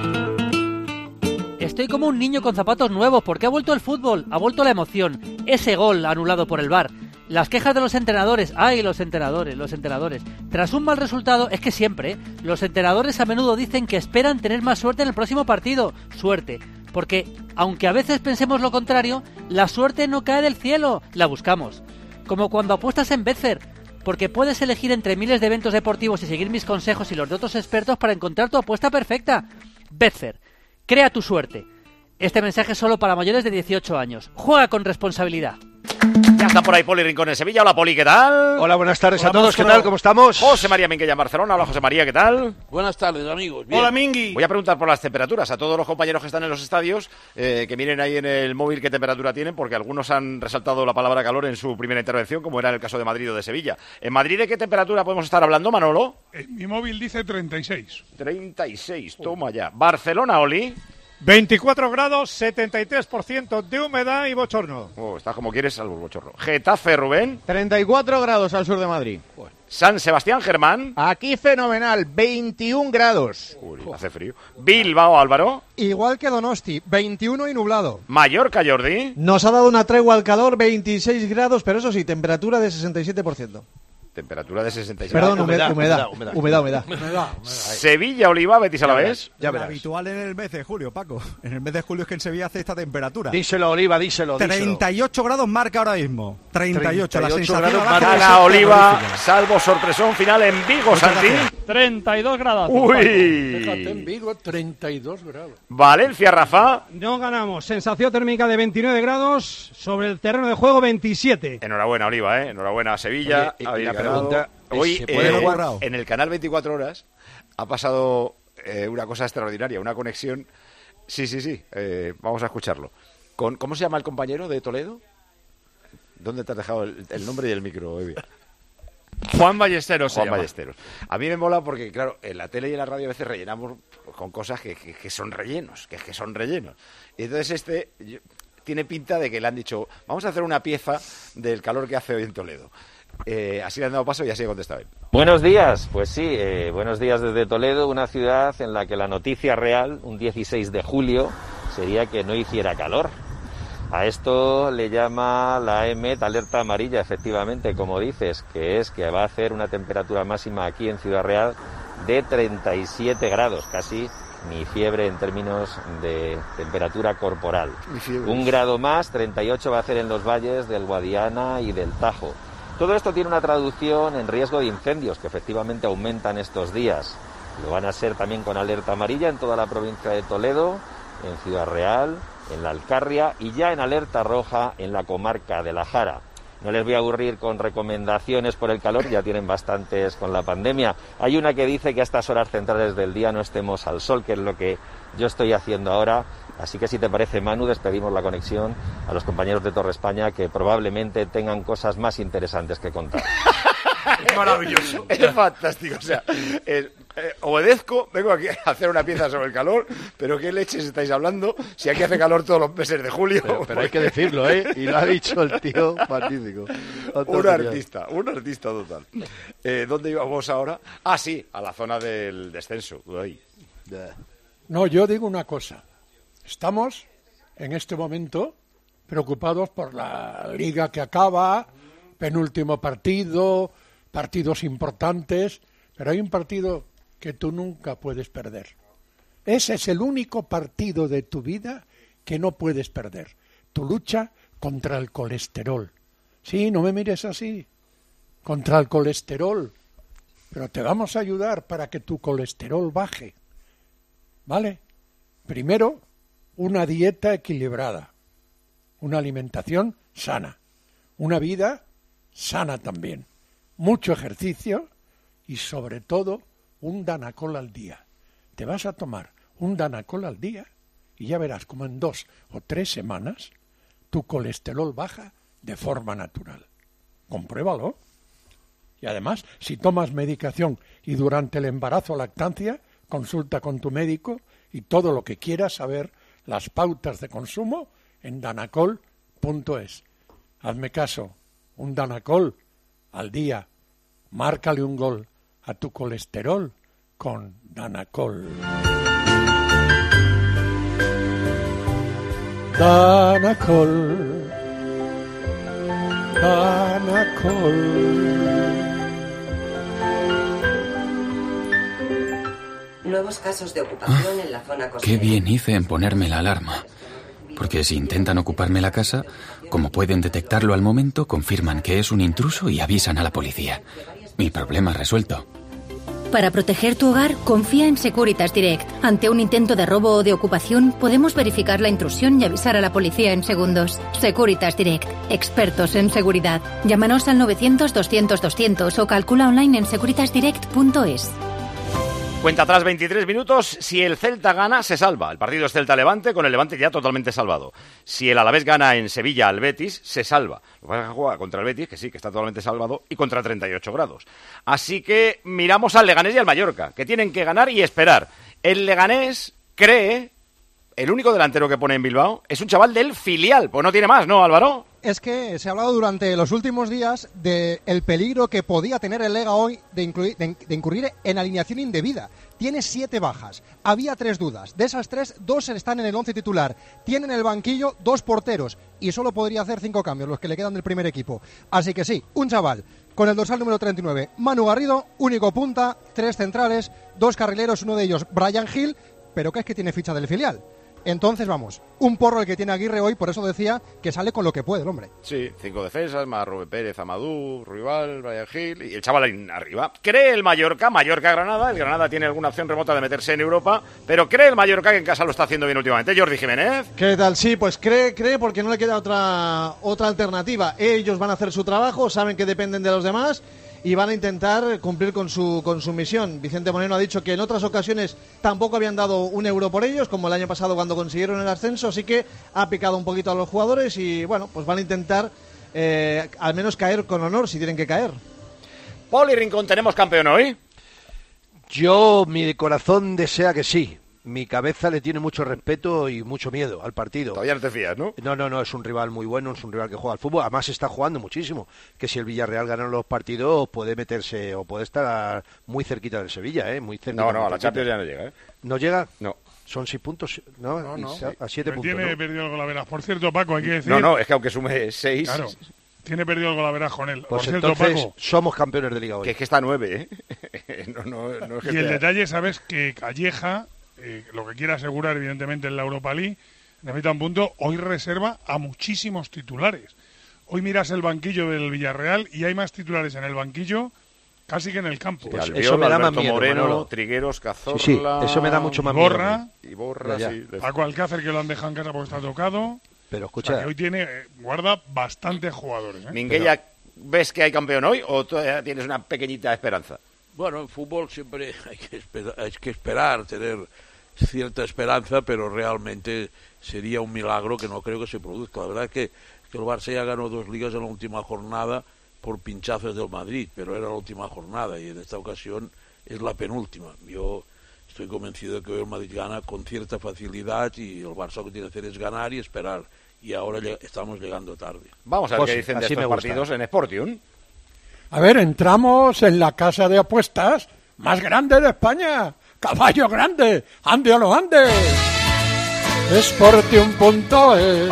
Estoy como un niño con zapatos nuevos porque ha vuelto el fútbol, ha vuelto la emoción. Ese gol anulado por el V A R. Las quejas de los entrenadores. ¡Ay, los entrenadores, los entrenadores! Tras un mal resultado, es que siempre, ¿eh? Los entrenadores a menudo dicen que esperan tener más suerte en el próximo partido. Suerte. Porque, aunque a veces pensemos lo contrario, la suerte no cae del cielo, la buscamos. Como cuando apuestas en Betfair, porque puedes elegir entre miles de eventos deportivos y seguir mis consejos y los de otros expertos para encontrar tu apuesta perfecta. Betfair, crea tu suerte. Este mensaje es solo para mayores de dieciocho años. Juega con responsabilidad. Ya está por ahí Poli Rincón en Sevilla. Hola, Poli, ¿qué tal? Hola, buenas tardes Hola, a todos. monstruo. ¿Qué tal? ¿Cómo estamos? José María Minguella en Barcelona. Hola, José María, ¿qué tal? Buenas tardes, amigos. Bien. Hola, Mingui. Voy a preguntar por las temperaturas a todos los compañeros que están en los estadios, eh, que miren ahí en el móvil qué temperatura tienen, porque algunos han resaltado la palabra calor en su primera intervención, como era en el caso de Madrid o de Sevilla. ¿En Madrid de qué temperatura podemos estar hablando, Manolo? Eh, mi móvil dice treinta y seis. treinta y seis, toma ya. Barcelona, Oli. veinticuatro grados, setenta y tres por ciento de humedad y bochorno. Oh, estás como quieres, salvo el bochorno. Getafe, Rubén. treinta y cuatro grados al sur de Madrid. San Sebastián, Germán. Aquí fenomenal, veintiún grados. Uy, hace frío. Bilbao, Álvaro. Igual que Donosti, veintiuno y nublado. Mallorca, Jordi. Nos ha dado una tregua al calor, veintiséis grados, pero eso sí, temperatura de sesenta y siete por ciento. Temperatura de sesenta y seis. Perdón, humedad, humedad, humedad, humedad, humedad. humedad. Sevilla, Oliva, Betis a la vez. Ya verás. Habitual en el mes de julio, Paco. En el mes de julio es que en Sevilla hace esta temperatura. Díselo, Oliva, díselo. treinta y ocho grados marca ahora mismo. treinta y ocho, la sensación grados abajo marca es la Oliva, terrorífica. salvo sorpresón final en Vigo, Santi. treinta y dos grados. Uy. Fíjate, en Vigo, treinta y dos grados. Valencia, Rafa. No ganamos. Sensación térmica de veintinueve grados. Sobre el terreno de juego, veintisiete. Enhorabuena, Oliva, ¿eh? Enhorabuena a Sevilla. Oye, y- y Habéis la ganado. pregunta, Hoy, ¿se puede eh, jugar? en el canal veinticuatro horas ha pasado eh, una cosa extraordinaria, una conexión. Sí, sí, sí. eh, vamos a escucharlo. Con, ¿Cómo se llama el compañero de Toledo? ¿Dónde te has dejado el, el nombre y el micro, Evi? Juan Ballesteros se Juan llama. Ballesteros. A mí me mola porque, claro, en la tele y en la radio a veces rellenamos con cosas que, que, que son rellenos, que, que son rellenos. Y entonces este yo- tiene pinta de que le han dicho, vamos a hacer una pieza del calor que hace hoy en Toledo. Eh, así le han dado paso y así he contestado él. Buenos días, pues sí, eh, buenos días desde Toledo, una ciudad en la que la noticia real, un dieciséis de julio, sería que no hiciera calor. A esto le llama la E M E T alerta amarilla, efectivamente, como dices, que es que va a hacer una temperatura máxima aquí en Ciudad Real de treinta y siete grados, casi ni fiebre en términos de temperatura corporal. Un grado más, treinta y ocho va a hacer en los valles del Guadiana y del Tajo. Todo esto tiene una traducción en riesgo de incendios, que efectivamente aumentan estos días. Lo van a ser también con alerta amarilla en toda la provincia de Toledo, en Ciudad Real, en la Alcarria y ya en alerta roja en la comarca de La Jara. No les voy a aburrir con recomendaciones por el calor, ya tienen bastantes con la pandemia. Hay una que dice que a estas horas centrales del día no estemos al sol, que es lo que yo estoy haciendo ahora. Así que si te parece, Manu, despedimos la conexión a los compañeros de Torre España, que probablemente tengan cosas más interesantes que contar. Es maravilloso. Es fantástico. O sea, eh, eh, obedezco, vengo aquí a hacer una pieza sobre el calor, pero ¿qué leches estáis hablando? Si aquí hace calor todos los meses de julio. Pero, pero hay que decirlo, ¿eh? Y lo ha dicho el tío, magnífico. Un artista, un artista total. Eh, ¿Dónde íbamos ahora? Ah, sí, a la zona del descenso. Ahí. No, yo digo una cosa. Estamos, en este momento, preocupados por la liga que acaba, penúltimo partido, partidos importantes, pero hay un partido que tú nunca puedes perder. Ese es el único partido de tu vida que no puedes perder. Tu lucha contra el colesterol. Sí, no me mires así. Contra el colesterol. Pero te vamos a ayudar para que tu colesterol baje. ¿Vale? Primero, una dieta equilibrada. Una alimentación sana. Una vida sana también. Mucho ejercicio y sobre todo un Danacol al día. Te vas a tomar un Danacol al día y ya verás como en dos o tres semanas tu colesterol baja de forma natural. Compruébalo. Y además, si tomas medicación y durante el embarazo o lactancia, consulta con tu médico y todo lo que quieras saber, las pautas de consumo en danacol punto es. Hazme caso, un Danacol al día. Márcale un gol a tu colesterol con Danacol. Danacol. Danacol. Nuevos casos de ocupación en la zona costera. Qué bien hice en ponerme la alarma. Porque si intentan ocuparme la casa, como pueden detectarlo al momento, confirman que es un intruso y avisan a la policía. Mi problema resuelto. Para proteger tu hogar, confía en Securitas Direct. Ante un intento de robo o de ocupación, podemos verificar la intrusión y avisar a la policía en segundos. Securitas Direct, expertos en seguridad. Llámanos al novecientos doscientos doscientos o calcula online en securitas direct punto es. Cuenta atrás veintitrés minutos, si el Celta gana, se salva. El partido es Celta-Levante, con el Levante ya totalmente salvado. Si el Alavés gana en Sevilla al Betis, se salva. Lo que pasa es que juega contra el Betis, que sí, que está totalmente salvado, y contra treinta y ocho grados. Así que miramos al Leganés y al Mallorca, que tienen que ganar y esperar. El Leganés cree, el único delantero que pone en Bilbao, es un chaval del filial, pues no tiene más, ¿no, Álvaro? Es que se ha hablado durante los últimos días del peligro que podía tener el Lega hoy de, incluir, de, de incurrir en alineación indebida. Tiene siete bajas, había tres dudas, de esas tres, dos están en el once titular, tiene en el banquillo dos porteros y solo podría hacer cinco cambios, los que le quedan del primer equipo. Así que sí, un chaval con el dorsal número treinta y nueve, Manu Garrido, único punta, tres centrales, dos carrileros, uno de ellos Brian Hill, pero que es que tiene ficha del filial. Entonces, vamos, un porro el que tiene Aguirre hoy, por eso decía que sale con lo que puede el hombre. Sí, cinco defensas, más Rubén Pérez, Amadou, Ruibal, Brian Hill y el chaval arriba. Cree el Mallorca, Mallorca-Granada, el Granada tiene alguna opción remota de meterse en Europa, pero cree el Mallorca que en casa lo está haciendo bien últimamente. Jordi Jiménez. ¿Qué tal? Sí, pues cree, cree porque no le queda otra, otra alternativa. Ellos van a hacer su trabajo, saben que dependen de los demás y van a intentar cumplir con su con su misión. Vicente Moreno ha dicho que en otras ocasiones tampoco habían dado un euro por ellos, como el año pasado cuando consiguieron el ascenso, así que ha picado un poquito a los jugadores y bueno, pues van a intentar eh, al menos caer con honor si tienen que caer. Poli Rincón, ¿tenemos campeón hoy? Yo, mi corazón desea que sí. Mi cabeza le tiene mucho respeto y mucho miedo al partido. Todavía no te fías, ¿no? No, no, no, es un rival muy bueno, es un rival que juega al fútbol. Además está jugando muchísimo. Que si el Villarreal gana los partidos puede meterse o puede estar muy cerquita del Sevilla, ¿eh? Muy cerquita. No, no, a la Champions ya no llega, ¿eh? ¿No llega? No. Son seis puntos, ¿no? No, no. Y a siete Pero puntos, tiene ¿no? perdido el golaveras. Por cierto, Paco, hay que decir... No, no, es que aunque sume seis... Claro, tiene perdido el golaveras con él. Pues Por cierto, entonces Paco... somos campeones de Liga hoy. Que es que está a nueve, ¿eh? no, no, no es que y el esté... detalle, ¿sabes? Que Calleja, eh, lo que quiere asegurar, evidentemente, en la Europa League, necesita un punto, hoy reserva a muchísimos titulares. Hoy miras el banquillo del Villarreal y hay más titulares en el banquillo casi que en el campo. Pues Albiol, eso me da más miedo, Moreno, Manolo. Trigueros, Cazorla... Sí, sí, eso me da mucho más Iborra, miedo. Iborra, ya, ya. sí. Paco Alcácer, que lo han dejado en casa porque está tocado. Pero O escucha... sea, que hoy tiene, eh, guarda bastantes jugadores. ¿eh? Minguella, ¿ves que hay campeón hoy o todavía tienes una pequeñita esperanza? Bueno, en fútbol siempre hay que esperar, hay que esperar tener cierta esperanza, pero realmente sería un milagro que no creo que se produzca. La verdad es que, que el Barça ya ganó dos ligas en la última jornada por pinchazos del Madrid, pero era la última jornada y en esta ocasión es la penúltima. Yo estoy convencido de que hoy el Madrid gana con cierta facilidad y el Barça lo que tiene que hacer es ganar y esperar. Y ahora lleg- estamos llegando tarde. Vamos a ver Pues qué dicen de así estos me gusta. partidos en Sportium. A ver, entramos en la casa de apuestas más grande de España. Caballo grande, ande o no ande. Sportium punto es.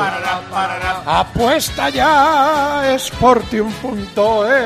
Apuesta ya, Sportium punto es.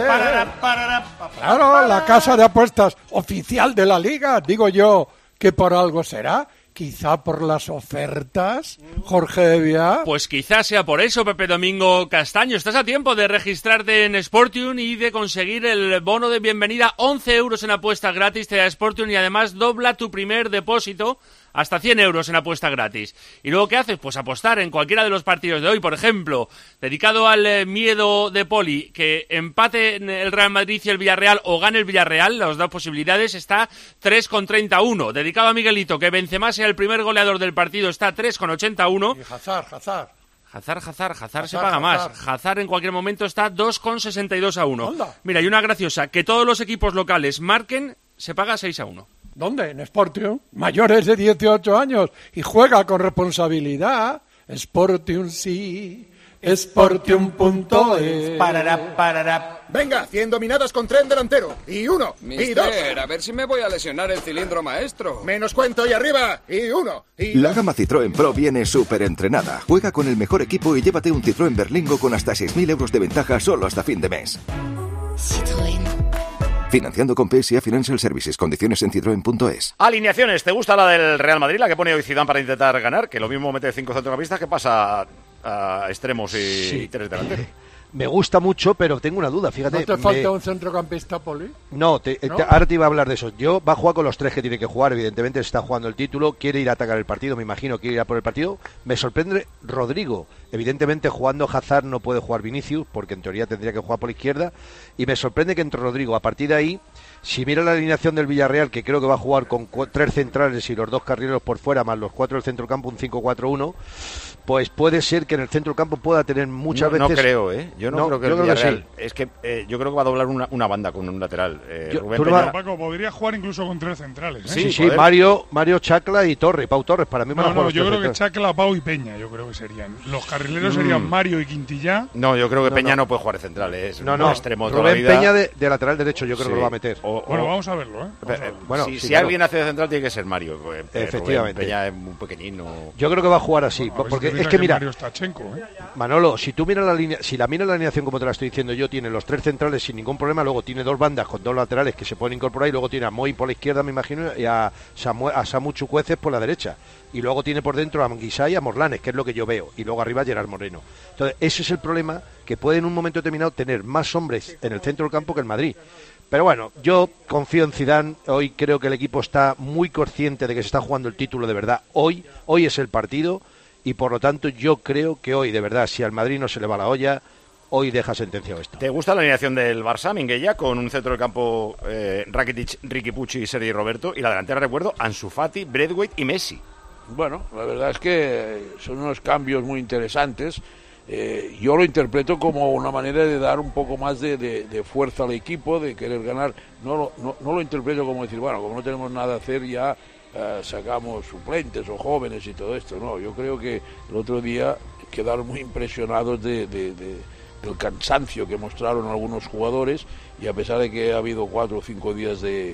Claro, la casa de apuestas oficial de la liga. Digo yo que por algo será. Quizá por las ofertas, Jorge Evia. Pues quizás sea por eso, Pepe Domingo Castaño. Estás a tiempo de registrarte en Sportium y de conseguir el bono de bienvenida. once euros en apuestas gratis te da Sportium y además dobla tu primer depósito hasta cien euros en apuesta gratis. ¿Y luego qué haces? Pues apostar en cualquiera de los partidos de hoy. Por ejemplo, dedicado al eh, miedo de Poli, que empate el Real Madrid y el Villarreal o gane el Villarreal, las dos posibilidades, está tres con treinta y uno. Dedicado a Miguelito, que Benzema sea el primer goleador del partido, está tres con ochenta y uno. Y Hazard, Hazard. Hazard, Hazard, Hazard se Hazard, paga Hazard. más. Hazard en cualquier momento está dos con sesenta y dos a uno. Onda. Mira, y una graciosa, que todos los equipos locales marquen, se paga seis a uno. ¿Dónde? En Sportium. Mayores de dieciocho años y juega con responsabilidad. Sportium sí. Sportium punto es. Parará, parará. Venga, cien dominadas con tren delantero. Y uno, y dos. Mister, a ver si me voy a lesionar el cilindro maestro. Menos cuento y arriba. Y uno, y La gama Citroën Pro viene súper entrenada. Juega con el mejor equipo y llévate un Citroën Berlingo con hasta seis mil euros de ventaja solo hasta fin de mes. Citroën. Financiando con P S A Financial Services. Condiciones en citroen punto es. Alineaciones, ¿te gusta la del Real Madrid, la que pone hoy Zidane para intentar ganar? Que lo mismo mete cinco centrocampistas que pasa a, a extremos y, Sí. y tres delanteros. Me gusta mucho, pero tengo una duda, fíjate. ¿No te me- falta un centrocampista, Poli? No, te- ¿No? te- ahora te iba a hablar de eso. Yo va a jugar con los tres que tiene que jugar, evidentemente está jugando el título, quiere ir a atacar el partido, me imagino, quiere ir a por el partido. Me sorprende Rodrigo, evidentemente jugando Hazard no puede jugar Vinicius, porque en teoría tendría que jugar por la izquierda, y me sorprende que entre Rodrigo, a partir de ahí, si mira la alineación del Villarreal, que creo que va a jugar con cu- tres centrales y los dos carrileros por fuera, más los cuatro del centrocampo, un cinco cuatro uno, pues puede ser que en el centrocampo pueda tener muchas no, veces... no creo, ¿eh? Yo no, No, creo que yo el creo que Villarreal... Es que eh, yo creo que va a doblar una, una banda con un lateral. Eh, Yo- Rubén tú no Peña- vas- Paco, podría jugar incluso con tres centrales. ¿eh? Sí, sí, Mario, Mario Chacla y Torre, Pau Torres, para mí van a No, jugar no, los yo tres creo que centrales. Chacla, Pau y Peña, yo creo que serían. Los carrileros Mm. serían Mario y Quintillá. No, yo creo que No, Peña no, no. puede jugar de central. Es No, un no, extremo toda la Rubén vida. Peña de, de lateral derecho, yo creo Sí. que lo va a meter. O- Bueno, o- vamos a verlo, ¿eh? Vamos a verlo. Bueno, si sí, si claro. alguien hace de central tiene que ser Mario. eh, eh, Efectivamente. Rubén Peña es muy pequeñino. Yo creo que va a jugar así, A ver si porque te es fijas que mira, Mario Stachenko, ¿eh? Manolo, si tú miras la línea, si la miras la alineación como te la estoy diciendo yo, tiene los tres centrales sin ningún problema, luego tiene dos bandas con dos laterales que se pueden incorporar y luego tiene a Moy por la izquierda, me imagino, y a, Samu- a Samu Chukwueze por la derecha. Y luego tiene por dentro a Anguissa y a Morlanes, que es lo que yo veo, y luego arriba a Gerard Moreno. Entonces, ese es el problema, que puede en un momento determinado tener más hombres en el centro del campo que el Madrid. Pero bueno, yo confío en Zidane, hoy creo que el equipo está muy consciente de que se está jugando el título de verdad. Hoy, hoy es el partido y por lo tanto yo creo que hoy, de verdad, si al Madrid no se le va la olla, hoy deja sentenciado esto. ¿Te gusta la alineación del Barça, Minguella, con un centro del campo eh, Rakitic, Riqui Pucci y Sergi Roberto? Y la delantera, recuerdo, Ansu Fati, Braithwaite y Messi. Bueno, la verdad es que son unos cambios muy interesantes. Eh, yo lo interpreto como una manera de dar un poco más de, de- de fuerza al equipo, de querer ganar. No lo, no, no lo interpreto como decir, bueno, como no tenemos nada a hacer ya eh, sacamos suplentes o jóvenes y todo esto. No, yo creo que el otro día quedaron muy impresionados de, de- de- del cansancio que mostraron algunos jugadores y a pesar de que ha habido cuatro o cinco días de,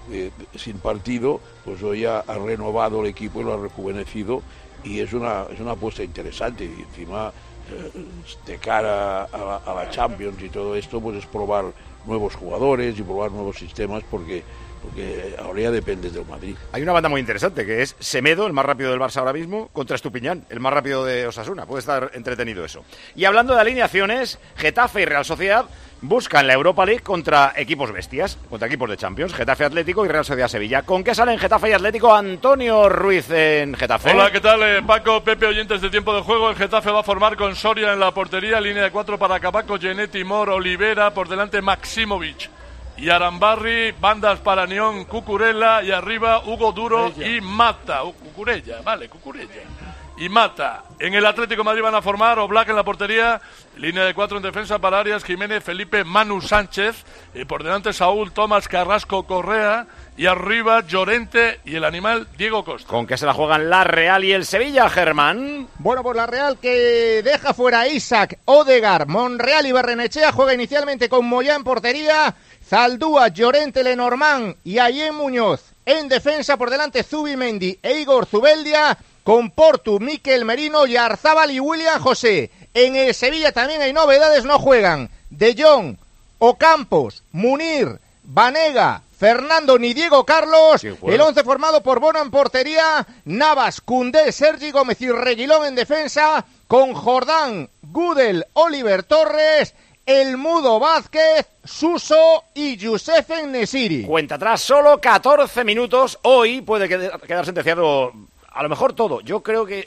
eh, sin partido, pues hoy ha, ha renovado el equipo y lo ha rejuvenecido, y es una, es una apuesta interesante, y encima eh, de cara a la, a la Champions y todo esto, pues es probar nuevos jugadores y probar nuevos sistemas, porque porque ahora ya depende del Madrid. Hay una banda muy interesante, que es Semedo, el más rápido del Barça ahora mismo, contra Estupiñán, el más rápido de Osasuna. Puede estar entretenido eso. Y hablando de alineaciones, Getafe y Real Sociedad buscan la Europa League contra equipos bestias, contra equipos de Champions, Getafe Atlético y Real Sociedad Sevilla. ¿Con qué salen Getafe y Atlético? Antonio Ruiz en Getafe. Hola, ¿qué tal? Eh, Paco, Pepe, oyentes de Tiempo de Juego. El Getafe va a formar con Soria en la portería, línea de cuatro para Cabaco, Genetti, Mor, Olivera, por delante Maximovic y Arambarri, bandas para Neón, Cucurella, y arriba Hugo Duro Ella. y Mata. Uh, Cucurella, vale, Cucurella. Y Mata. En el Atlético de Madrid van a formar Oblak en la portería, línea de cuatro en defensa para Arias, Jiménez, Felipe, Manu Sánchez, y por delante Saúl, Tomás, Carrasco, Correa, y arriba Llorente y el animal Diego Costa. ¿Con qué se la juegan la Real y el Sevilla, Germán? Bueno, pues la Real que deja fuera a Isaac, Odegaard, Monreal y Barrenechea, juega inicialmente con Moyá en portería, Zaldúa, Llorente, Lenormand y Ayén Muñoz. En defensa por delante Zubimendi e Igor Zubeldia, con Portu, Mikel Merino y Arzábal y William José. En el Sevilla también hay novedades, no juegan De Jong, Ocampos, Munir, Vanega, Fernando ni Diego Carlos. El once formado por Bono en portería, Navas, Koundé, Sergi Gómez y Reguilón en defensa, con Jordán, Gudel, Oliver Torres, El Mudo Vázquez, Suso y Youssef En-Nesyri. Cuenta atrás, solo catorce minutos. Hoy puede quedar sentenciado a lo mejor todo. Yo creo que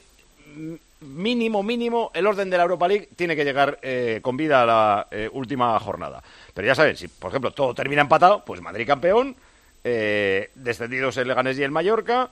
mínimo, mínimo, el orden de la Europa League tiene que llegar eh, con vida a la eh, última jornada. Pero ya saben, si por ejemplo todo termina empatado, pues Madrid campeón, eh, descendidos el Leganés y el Mallorca,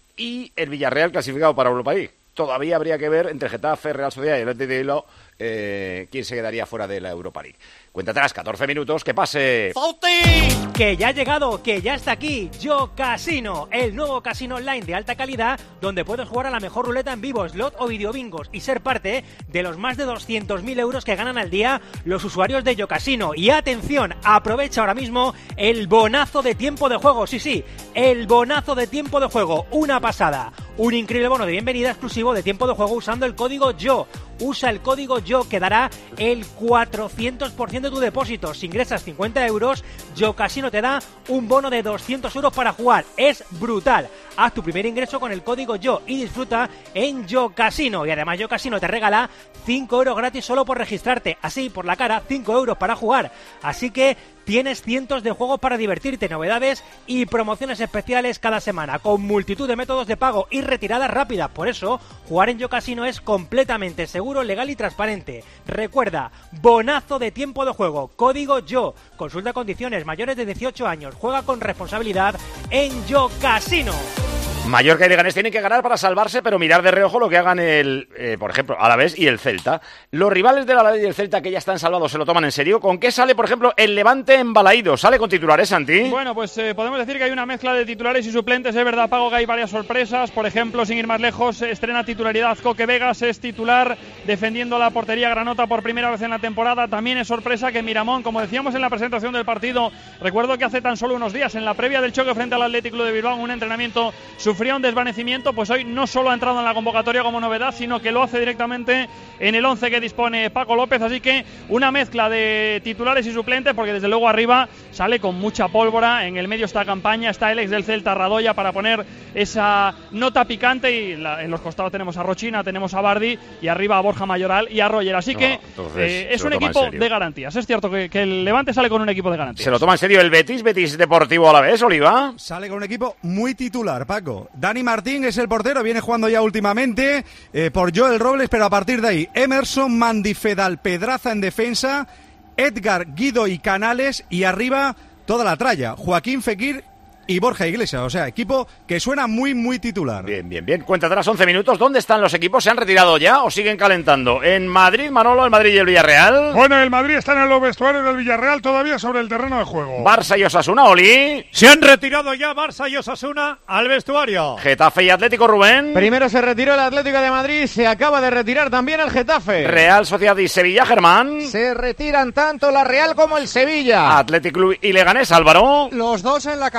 y el Villarreal clasificado para Europa League. Todavía habría que ver entre Getafe, Real Sociedad y el Athletic de Bilbao eh, quién se quedaría fuera de la Europa League. Cuenta atrás, catorce minutos, que pase. ¡Fauti! Que ya ha llegado, que ya está aquí, Yo Casino, el nuevo casino online de alta calidad donde puedes jugar a la mejor ruleta en vivo, slot o videobingos y ser parte de los más de doscientos mil euros que ganan al día los usuarios de Yo Casino. Y atención, aprovecha ahora mismo el bonazo de tiempo de juego, sí, sí, el bonazo de tiempo de juego, una pasada, un increíble bono de bienvenida exclusivo de tiempo de juego usando el código YO. Usa el código YO que dará el cuatrocientos por ciento de tu depósito. Si ingresas cincuenta euros, Yo Casino te da un bono de doscientos euros para jugar. Es brutal. Haz tu primer ingreso con el código YO y disfruta en Yo Casino. Y además Yo Casino te regala cinco euros gratis solo por registrarte. Así, por la cara, cinco euros para jugar. Así que tienes cientos de juegos para divertirte, novedades y promociones especiales cada semana, con multitud de métodos de pago y retiradas rápidas. Por eso, jugar en Yo Casino es completamente seguro, legal y transparente. Recuerda, bonazo de tiempo de juego, código YO. Consulta condiciones, mayores de dieciocho años. Juega con responsabilidad en Yo Casino. Mallorca y Leganés tienen que ganar para salvarse, pero mirar de reojo lo que hagan el, eh, por ejemplo, Alavés y el Celta. Los rivales del Alavés y el Celta que ya están salvados se lo toman en serio. ¿Con qué sale, por ejemplo, el Levante en Balaídos? ¿Sale con titulares, Santi? Bueno, pues eh, podemos decir que hay una mezcla de titulares y suplentes. Es verdad, Pago, que hay varias sorpresas. Por ejemplo, sin ir más lejos, estrena titularidad Coque Vegas, es titular defendiendo la portería granota por primera vez en la temporada. También es sorpresa que Miramón, como decíamos en la presentación del partido, recuerdo que hace tan solo unos días, en la previa del choque frente al Athletic Club de Bilbao, en un entrenamiento sufría un desvanecimiento. Pues hoy no solo ha entrado en la convocatoria como novedad, sino que lo hace directamente en el once que dispone Paco López. Así que una mezcla de titulares y suplentes, porque desde luego arriba sale con mucha pólvora. En el medio está Campaña, está el ex del Celta, Radoya, para poner esa nota picante. Y la, en los costados tenemos a Rochina, tenemos a Bardi, y arriba a Borja Mayoral y a Roger. Así no, que eh, es un equipo de garantías. Es cierto que, que el Levante sale con un equipo de garantías. ¿Se lo toma en serio el Betis? Betis Deportivo Alavés, Oliva. Sale con un equipo muy titular, Paco. Dani Martín es el portero, viene jugando ya últimamente eh, por Joel Robles, pero a partir de ahí Emerson, Mandifedal, Pedraza en defensa, Edgar, Guido y Canales, y arriba toda la tralla, Joaquín Fekir y Borja Iglesias. O sea, equipo que suena muy, muy titular. Bien, bien, bien. Cuenta atrás, once minutos. ¿Dónde están los equipos? ¿Se han retirado ya o siguen calentando? ¿En Madrid, Manolo, el Madrid y el Villarreal? Bueno, el Madrid está en los vestuarios del Villarreal todavía sobre el terreno de juego. Barça y Osasuna, Oli. Se han retirado ya Barça y Osasuna al vestuario. Getafe y Atlético, Rubén. Primero se retiró el Atlético de Madrid, se acaba de retirar también el Getafe. Real Sociedad y Sevilla, Germán. Se retiran tanto la Real como el Sevilla. Atlético Club y Leganés, Álvaro. Los dos en la caseta.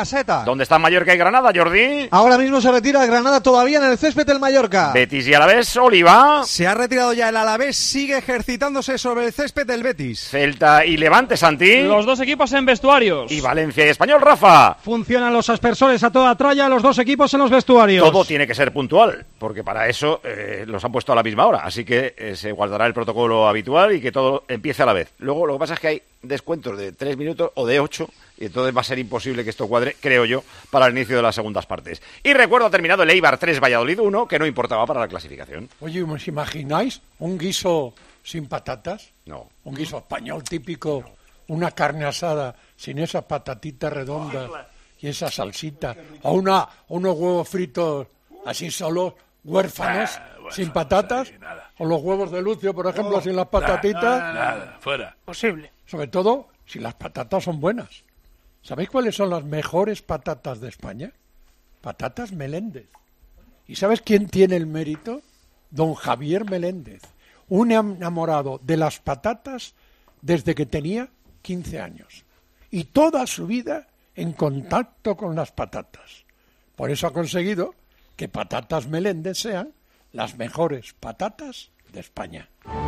Mallorca. ¿Dónde está Mallorca y Granada, Jordi? Ahora mismo se retira Granada todavía en el césped del Mallorca. Betis y Alavés, Oliva. Se ha retirado ya el Alavés, sigue ejercitándose sobre el césped del Betis. Celta y Levante, Santi. Los dos equipos en vestuarios. Y Valencia y Español, Rafa. Funcionan los aspersores a toda tralla, los dos equipos en los vestuarios. Todo tiene que ser puntual, porque para eso eh, los han puesto a la misma hora, así que eh, se guardará el protocolo habitual y que todo empiece a la vez. Luego lo que pasa es que hay descuentos de tres minutos o de ocho, y entonces va a ser imposible que esto cuadre, creo yo, para el inicio de las segundas partes. Y recuerdo, ha terminado el Eibar tres, Valladolid uno, que no importaba para la clasificación. Oye, ¿os imagináis un guiso sin patatas? No. Un guiso español típico, una carne asada sin esas patatitas redondas y esa salsita, o una unos huevos fritos así solos, huérfanos, sin patatas, o los huevos de Lucio, por ejemplo, sin las patatitas. Nada, nada, fuera. Posible. Sobre todo, si las patatas son buenas. ¿Sabéis cuáles son las mejores patatas de España? Patatas Meléndez. ¿Y sabes quién tiene el mérito? Don Javier Meléndez, un enamorado de las patatas desde que tenía quince años. Y toda su vida en contacto con las patatas. Por eso ha conseguido que Patatas Meléndez sean las mejores patatas de España.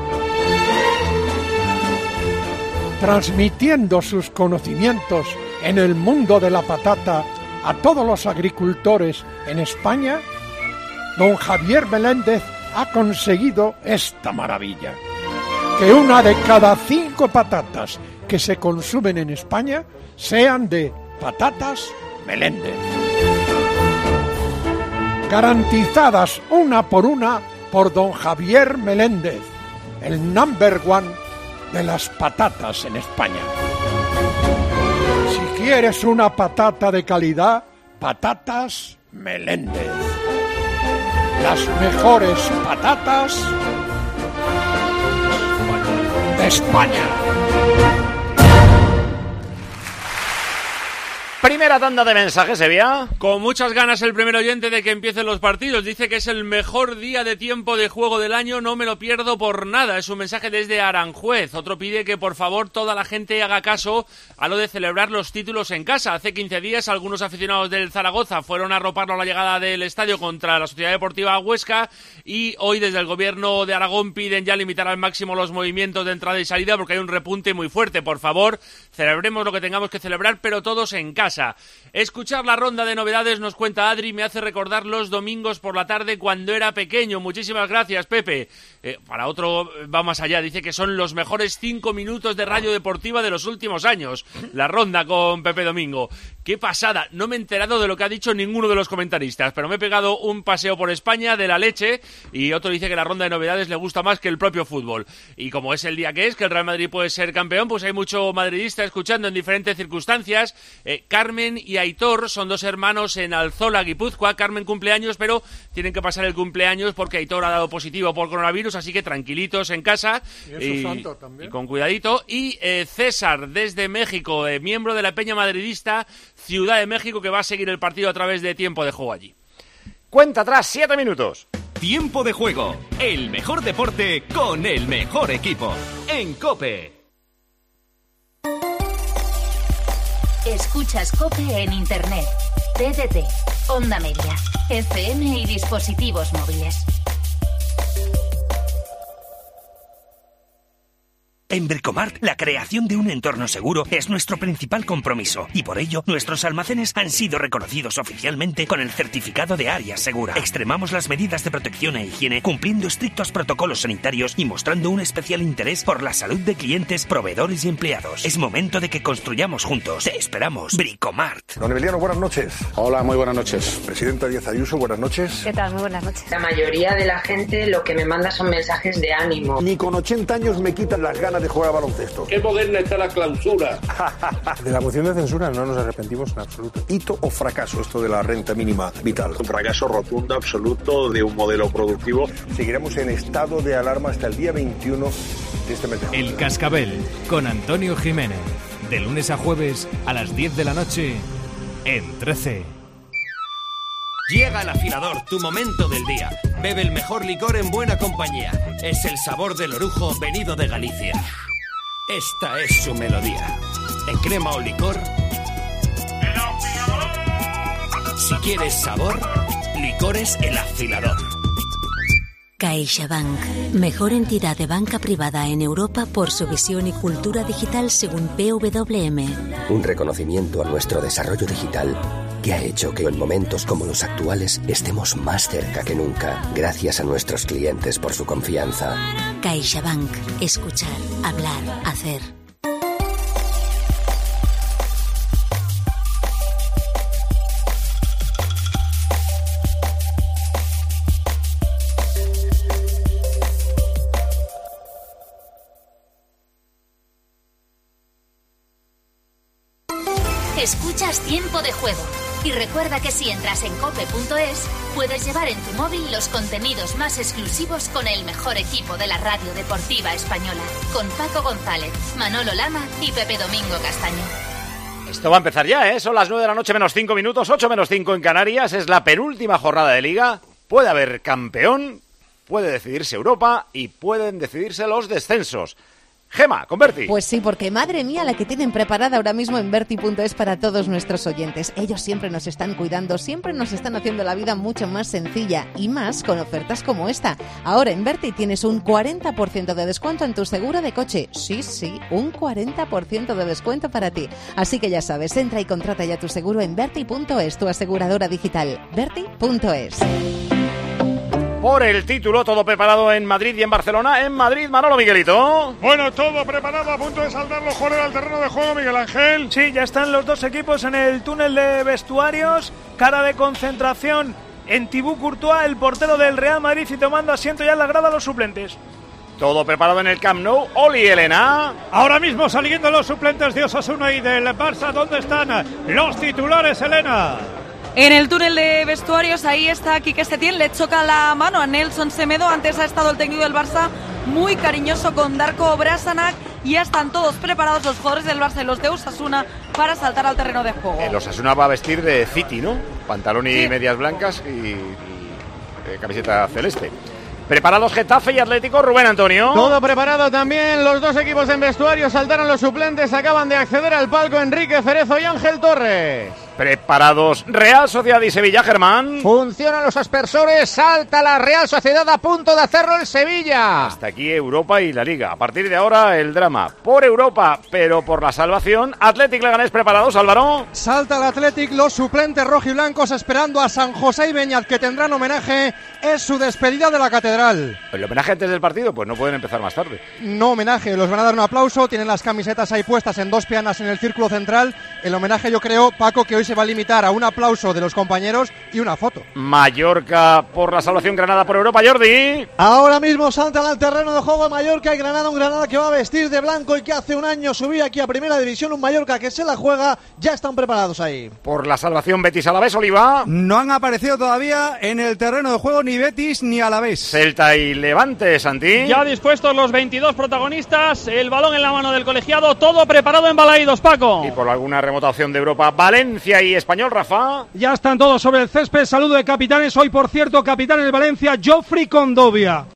Transmitiendo sus conocimientos en el mundo de la patata a todos los agricultores en España, don Javier Meléndez ha conseguido esta maravilla: que una de cada cinco patatas que se consumen en España sean de Patatas Meléndez. Garantizadas una por una por don Javier Meléndez, el number one de las patatas en España. Si quieres una patata de calidad, Patatas Meléndez. Las mejores patatas de España. Primera tanda de mensajes, Sevilla. Con muchas ganas el primer oyente de que empiecen los partidos. Dice que es el mejor día de tiempo de juego del año, no me lo pierdo por nada. Es un mensaje desde Aranjuez. Otro pide que por favor toda la gente haga caso a lo de celebrar los títulos en casa. Hace quince días algunos aficionados del Zaragoza fueron a arroparlo a la llegada del estadio contra la Sociedad Deportiva Huesca, y hoy desde el gobierno de Aragón piden ya limitar al máximo los movimientos de entrada y salida porque hay un repunte muy fuerte. Por favor, celebremos lo que tengamos que celebrar, pero todos en casa. Escuchar la ronda de novedades, nos cuenta Adri, me hace recordar los domingos por la tarde cuando era pequeño. Muchísimas gracias, Pepe. Eh, para otro va más allá, dice que son los mejores cinco minutos de radio deportiva de los últimos años. La ronda con Pepe Domingo. Qué pasada, no me he enterado de lo que ha dicho ninguno de los comentaristas, pero me he pegado un paseo por España de la leche, y otro dice que la ronda de novedades le gusta más que el propio fútbol. Y como es el día que es, que el Real Madrid puede ser campeón, pues hay mucho madridista escuchando en diferentes circunstancias. Eh, Carmen y Aitor son dos hermanos en Alzola, Guipúzcoa. Carmen cumpleaños, pero tienen que pasar el cumpleaños porque Aitor ha dado positivo por coronavirus, así que tranquilitos en casa y, y, santo también. y con cuidadito. Y eh, César desde México, eh, miembro de la Peña Madridista Ciudad de México, que va a seguir el partido a través de Tiempo de Juego allí. Cuenta atrás, siete minutos. Tiempo de Juego, el mejor deporte con el mejor equipo. En COPE. Escuchas COPE en Internet, T D T, Onda Media, F M y dispositivos móviles. En Bricomart, la creación de un entorno seguro es nuestro principal compromiso, y por ello nuestros almacenes han sido reconocidos oficialmente con el certificado de área segura. Extremamos las medidas de protección e higiene cumpliendo estrictos protocolos sanitarios y mostrando un especial interés por la salud de clientes, proveedores y empleados. Es momento de que construyamos juntos. Te esperamos. Bricomart. Don Emiliano, buenas noches. Hola, muy buenas noches. Presidenta Díaz Ayuso, buenas noches. ¿Qué tal? Muy buenas noches. La mayoría de la gente lo que me manda son mensajes de ánimo. Ni con ochenta años me quitan las ganas de jugar a baloncesto. Qué moderna está la clausura. De la moción de censura no nos arrepentimos en absoluto. ¿Hito o fracaso esto de la renta mínima vital? Un fracaso rotundo, absoluto, de un modelo productivo. Seguiremos en estado de alarma hasta el día veintiuno de este mes. El Cascabel, con Antonio Jiménez. De lunes a jueves a las diez de la noche en trece. Llega el afilador, tu momento del día. Bebe el mejor licor en buena compañía. Es el sabor del orujo venido de Galicia. Esta es su melodía. En crema o licor, Si quieres sabor, Licores El Afilador. CaixaBank, mejor entidad de banca privada en Europa por su visión y cultura digital según P W M. Un reconocimiento a nuestro desarrollo digital que ha hecho que en momentos como los actuales estemos más cerca que nunca, gracias a nuestros clientes por su confianza. CaixaBank, escuchar, hablar, hacer. Escuchas Tiempo de Juego. Y recuerda que si entras en cope punto es, puedes llevar en tu móvil los contenidos más exclusivos con el mejor equipo de la radio deportiva española. Con Paco González, Manolo Lama y Pepe Domingo Castaño. Esto va a empezar ya, ¿eh? Son las nueve de la noche menos cinco minutos, ocho menos cinco en Canarias. Es la penúltima jornada de Liga. Puede haber campeón, puede decidirse Europa y pueden decidirse los descensos. Gema, con Berti. Pues sí, porque madre mía la que tienen preparada ahora mismo en Berti punto es para todos nuestros oyentes. Ellos siempre nos están cuidando, siempre nos están haciendo la vida mucho más sencilla y más con ofertas como esta. Ahora en Berti tienes un cuarenta por ciento de descuento en tu seguro de coche. Sí, sí, un cuarenta por ciento de descuento para ti. Así que ya sabes, entra y contrata ya tu seguro en Berti punto es, tu aseguradora digital. Berti punto es. Por el título, todo preparado en Madrid y en Barcelona. En Madrid, Manolo Miguelito. Bueno, todo preparado, a punto de saltar los jugadores al terreno de juego, Miguel Ángel. Sí, ya están los dos equipos en el túnel de vestuarios. Cara de concentración en Thibaut Courtois, el portero del Real Madrid, y tomando asiento ya en la grada los suplentes. Todo preparado en el Camp Nou. Oli, Elena. Ahora mismo saliendo los suplentes de Osasuna y del Barça. ¿Dónde están los titulares, Elena? En el túnel de vestuarios, ahí está Quique Setién, le choca la mano a Nelson Semedo. Antes ha estado el técnico del Barça muy cariñoso con Darko Brasanac y ya están todos preparados los jugadores del Barça y los de Osasuna para saltar al terreno de juego. El Osasuna va a vestir de City, ¿no? Pantalón y sí, medias blancas y, y eh, camiseta celeste. Preparados Getafe y Atlético, Rubén Antonio. Todo preparado también, los dos equipos en vestuario, saltaron los suplentes, acaban de acceder al palco Enrique Cerezo y Ángel Torres. Preparados Real Sociedad y Sevilla, Germán. Funcionan los aspersores, salta la Real Sociedad, a punto de hacerlo el Sevilla. Hasta aquí Europa y la Liga. A partir de ahora el drama por Europa, pero por la salvación. Atlético Leganés, preparados, Álvaro. Salta el Atlético, los suplentes rojiblancos esperando a San José y Beñat, que tendrán homenaje. Es su despedida de la catedral. ¿El homenaje antes del partido? Pues no pueden empezar más tarde. No homenaje, los van a dar un aplauso. Tienen las camisetas ahí puestas en dos pianas en el círculo central. El homenaje, yo creo, Paco, que hoy se va a limitar a un aplauso de los compañeros y una foto. Mallorca por la salvación, Granada por Europa, Jordi. Ahora mismo saltan al terreno de juego Mallorca y Granada, un Granada que va a vestir de blanco y que hace un año subía aquí a Primera División, un Mallorca que se la juega, ya están preparados ahí. Por la salvación, Betis Alavés, Oliva. No han aparecido todavía en el terreno de juego ni Betis ni Alavés. Celta y Levante, Santi. Ya dispuestos los veintidós protagonistas, el balón en la mano del colegiado, todo preparado en Balaídos, Paco. Y por alguna remota opción de Europa, Valencia y Español, Rafa. Ya están todos sobre el césped, saludo de capitanes, hoy por cierto, capitán en el Valencia, Geoffrey Condovia.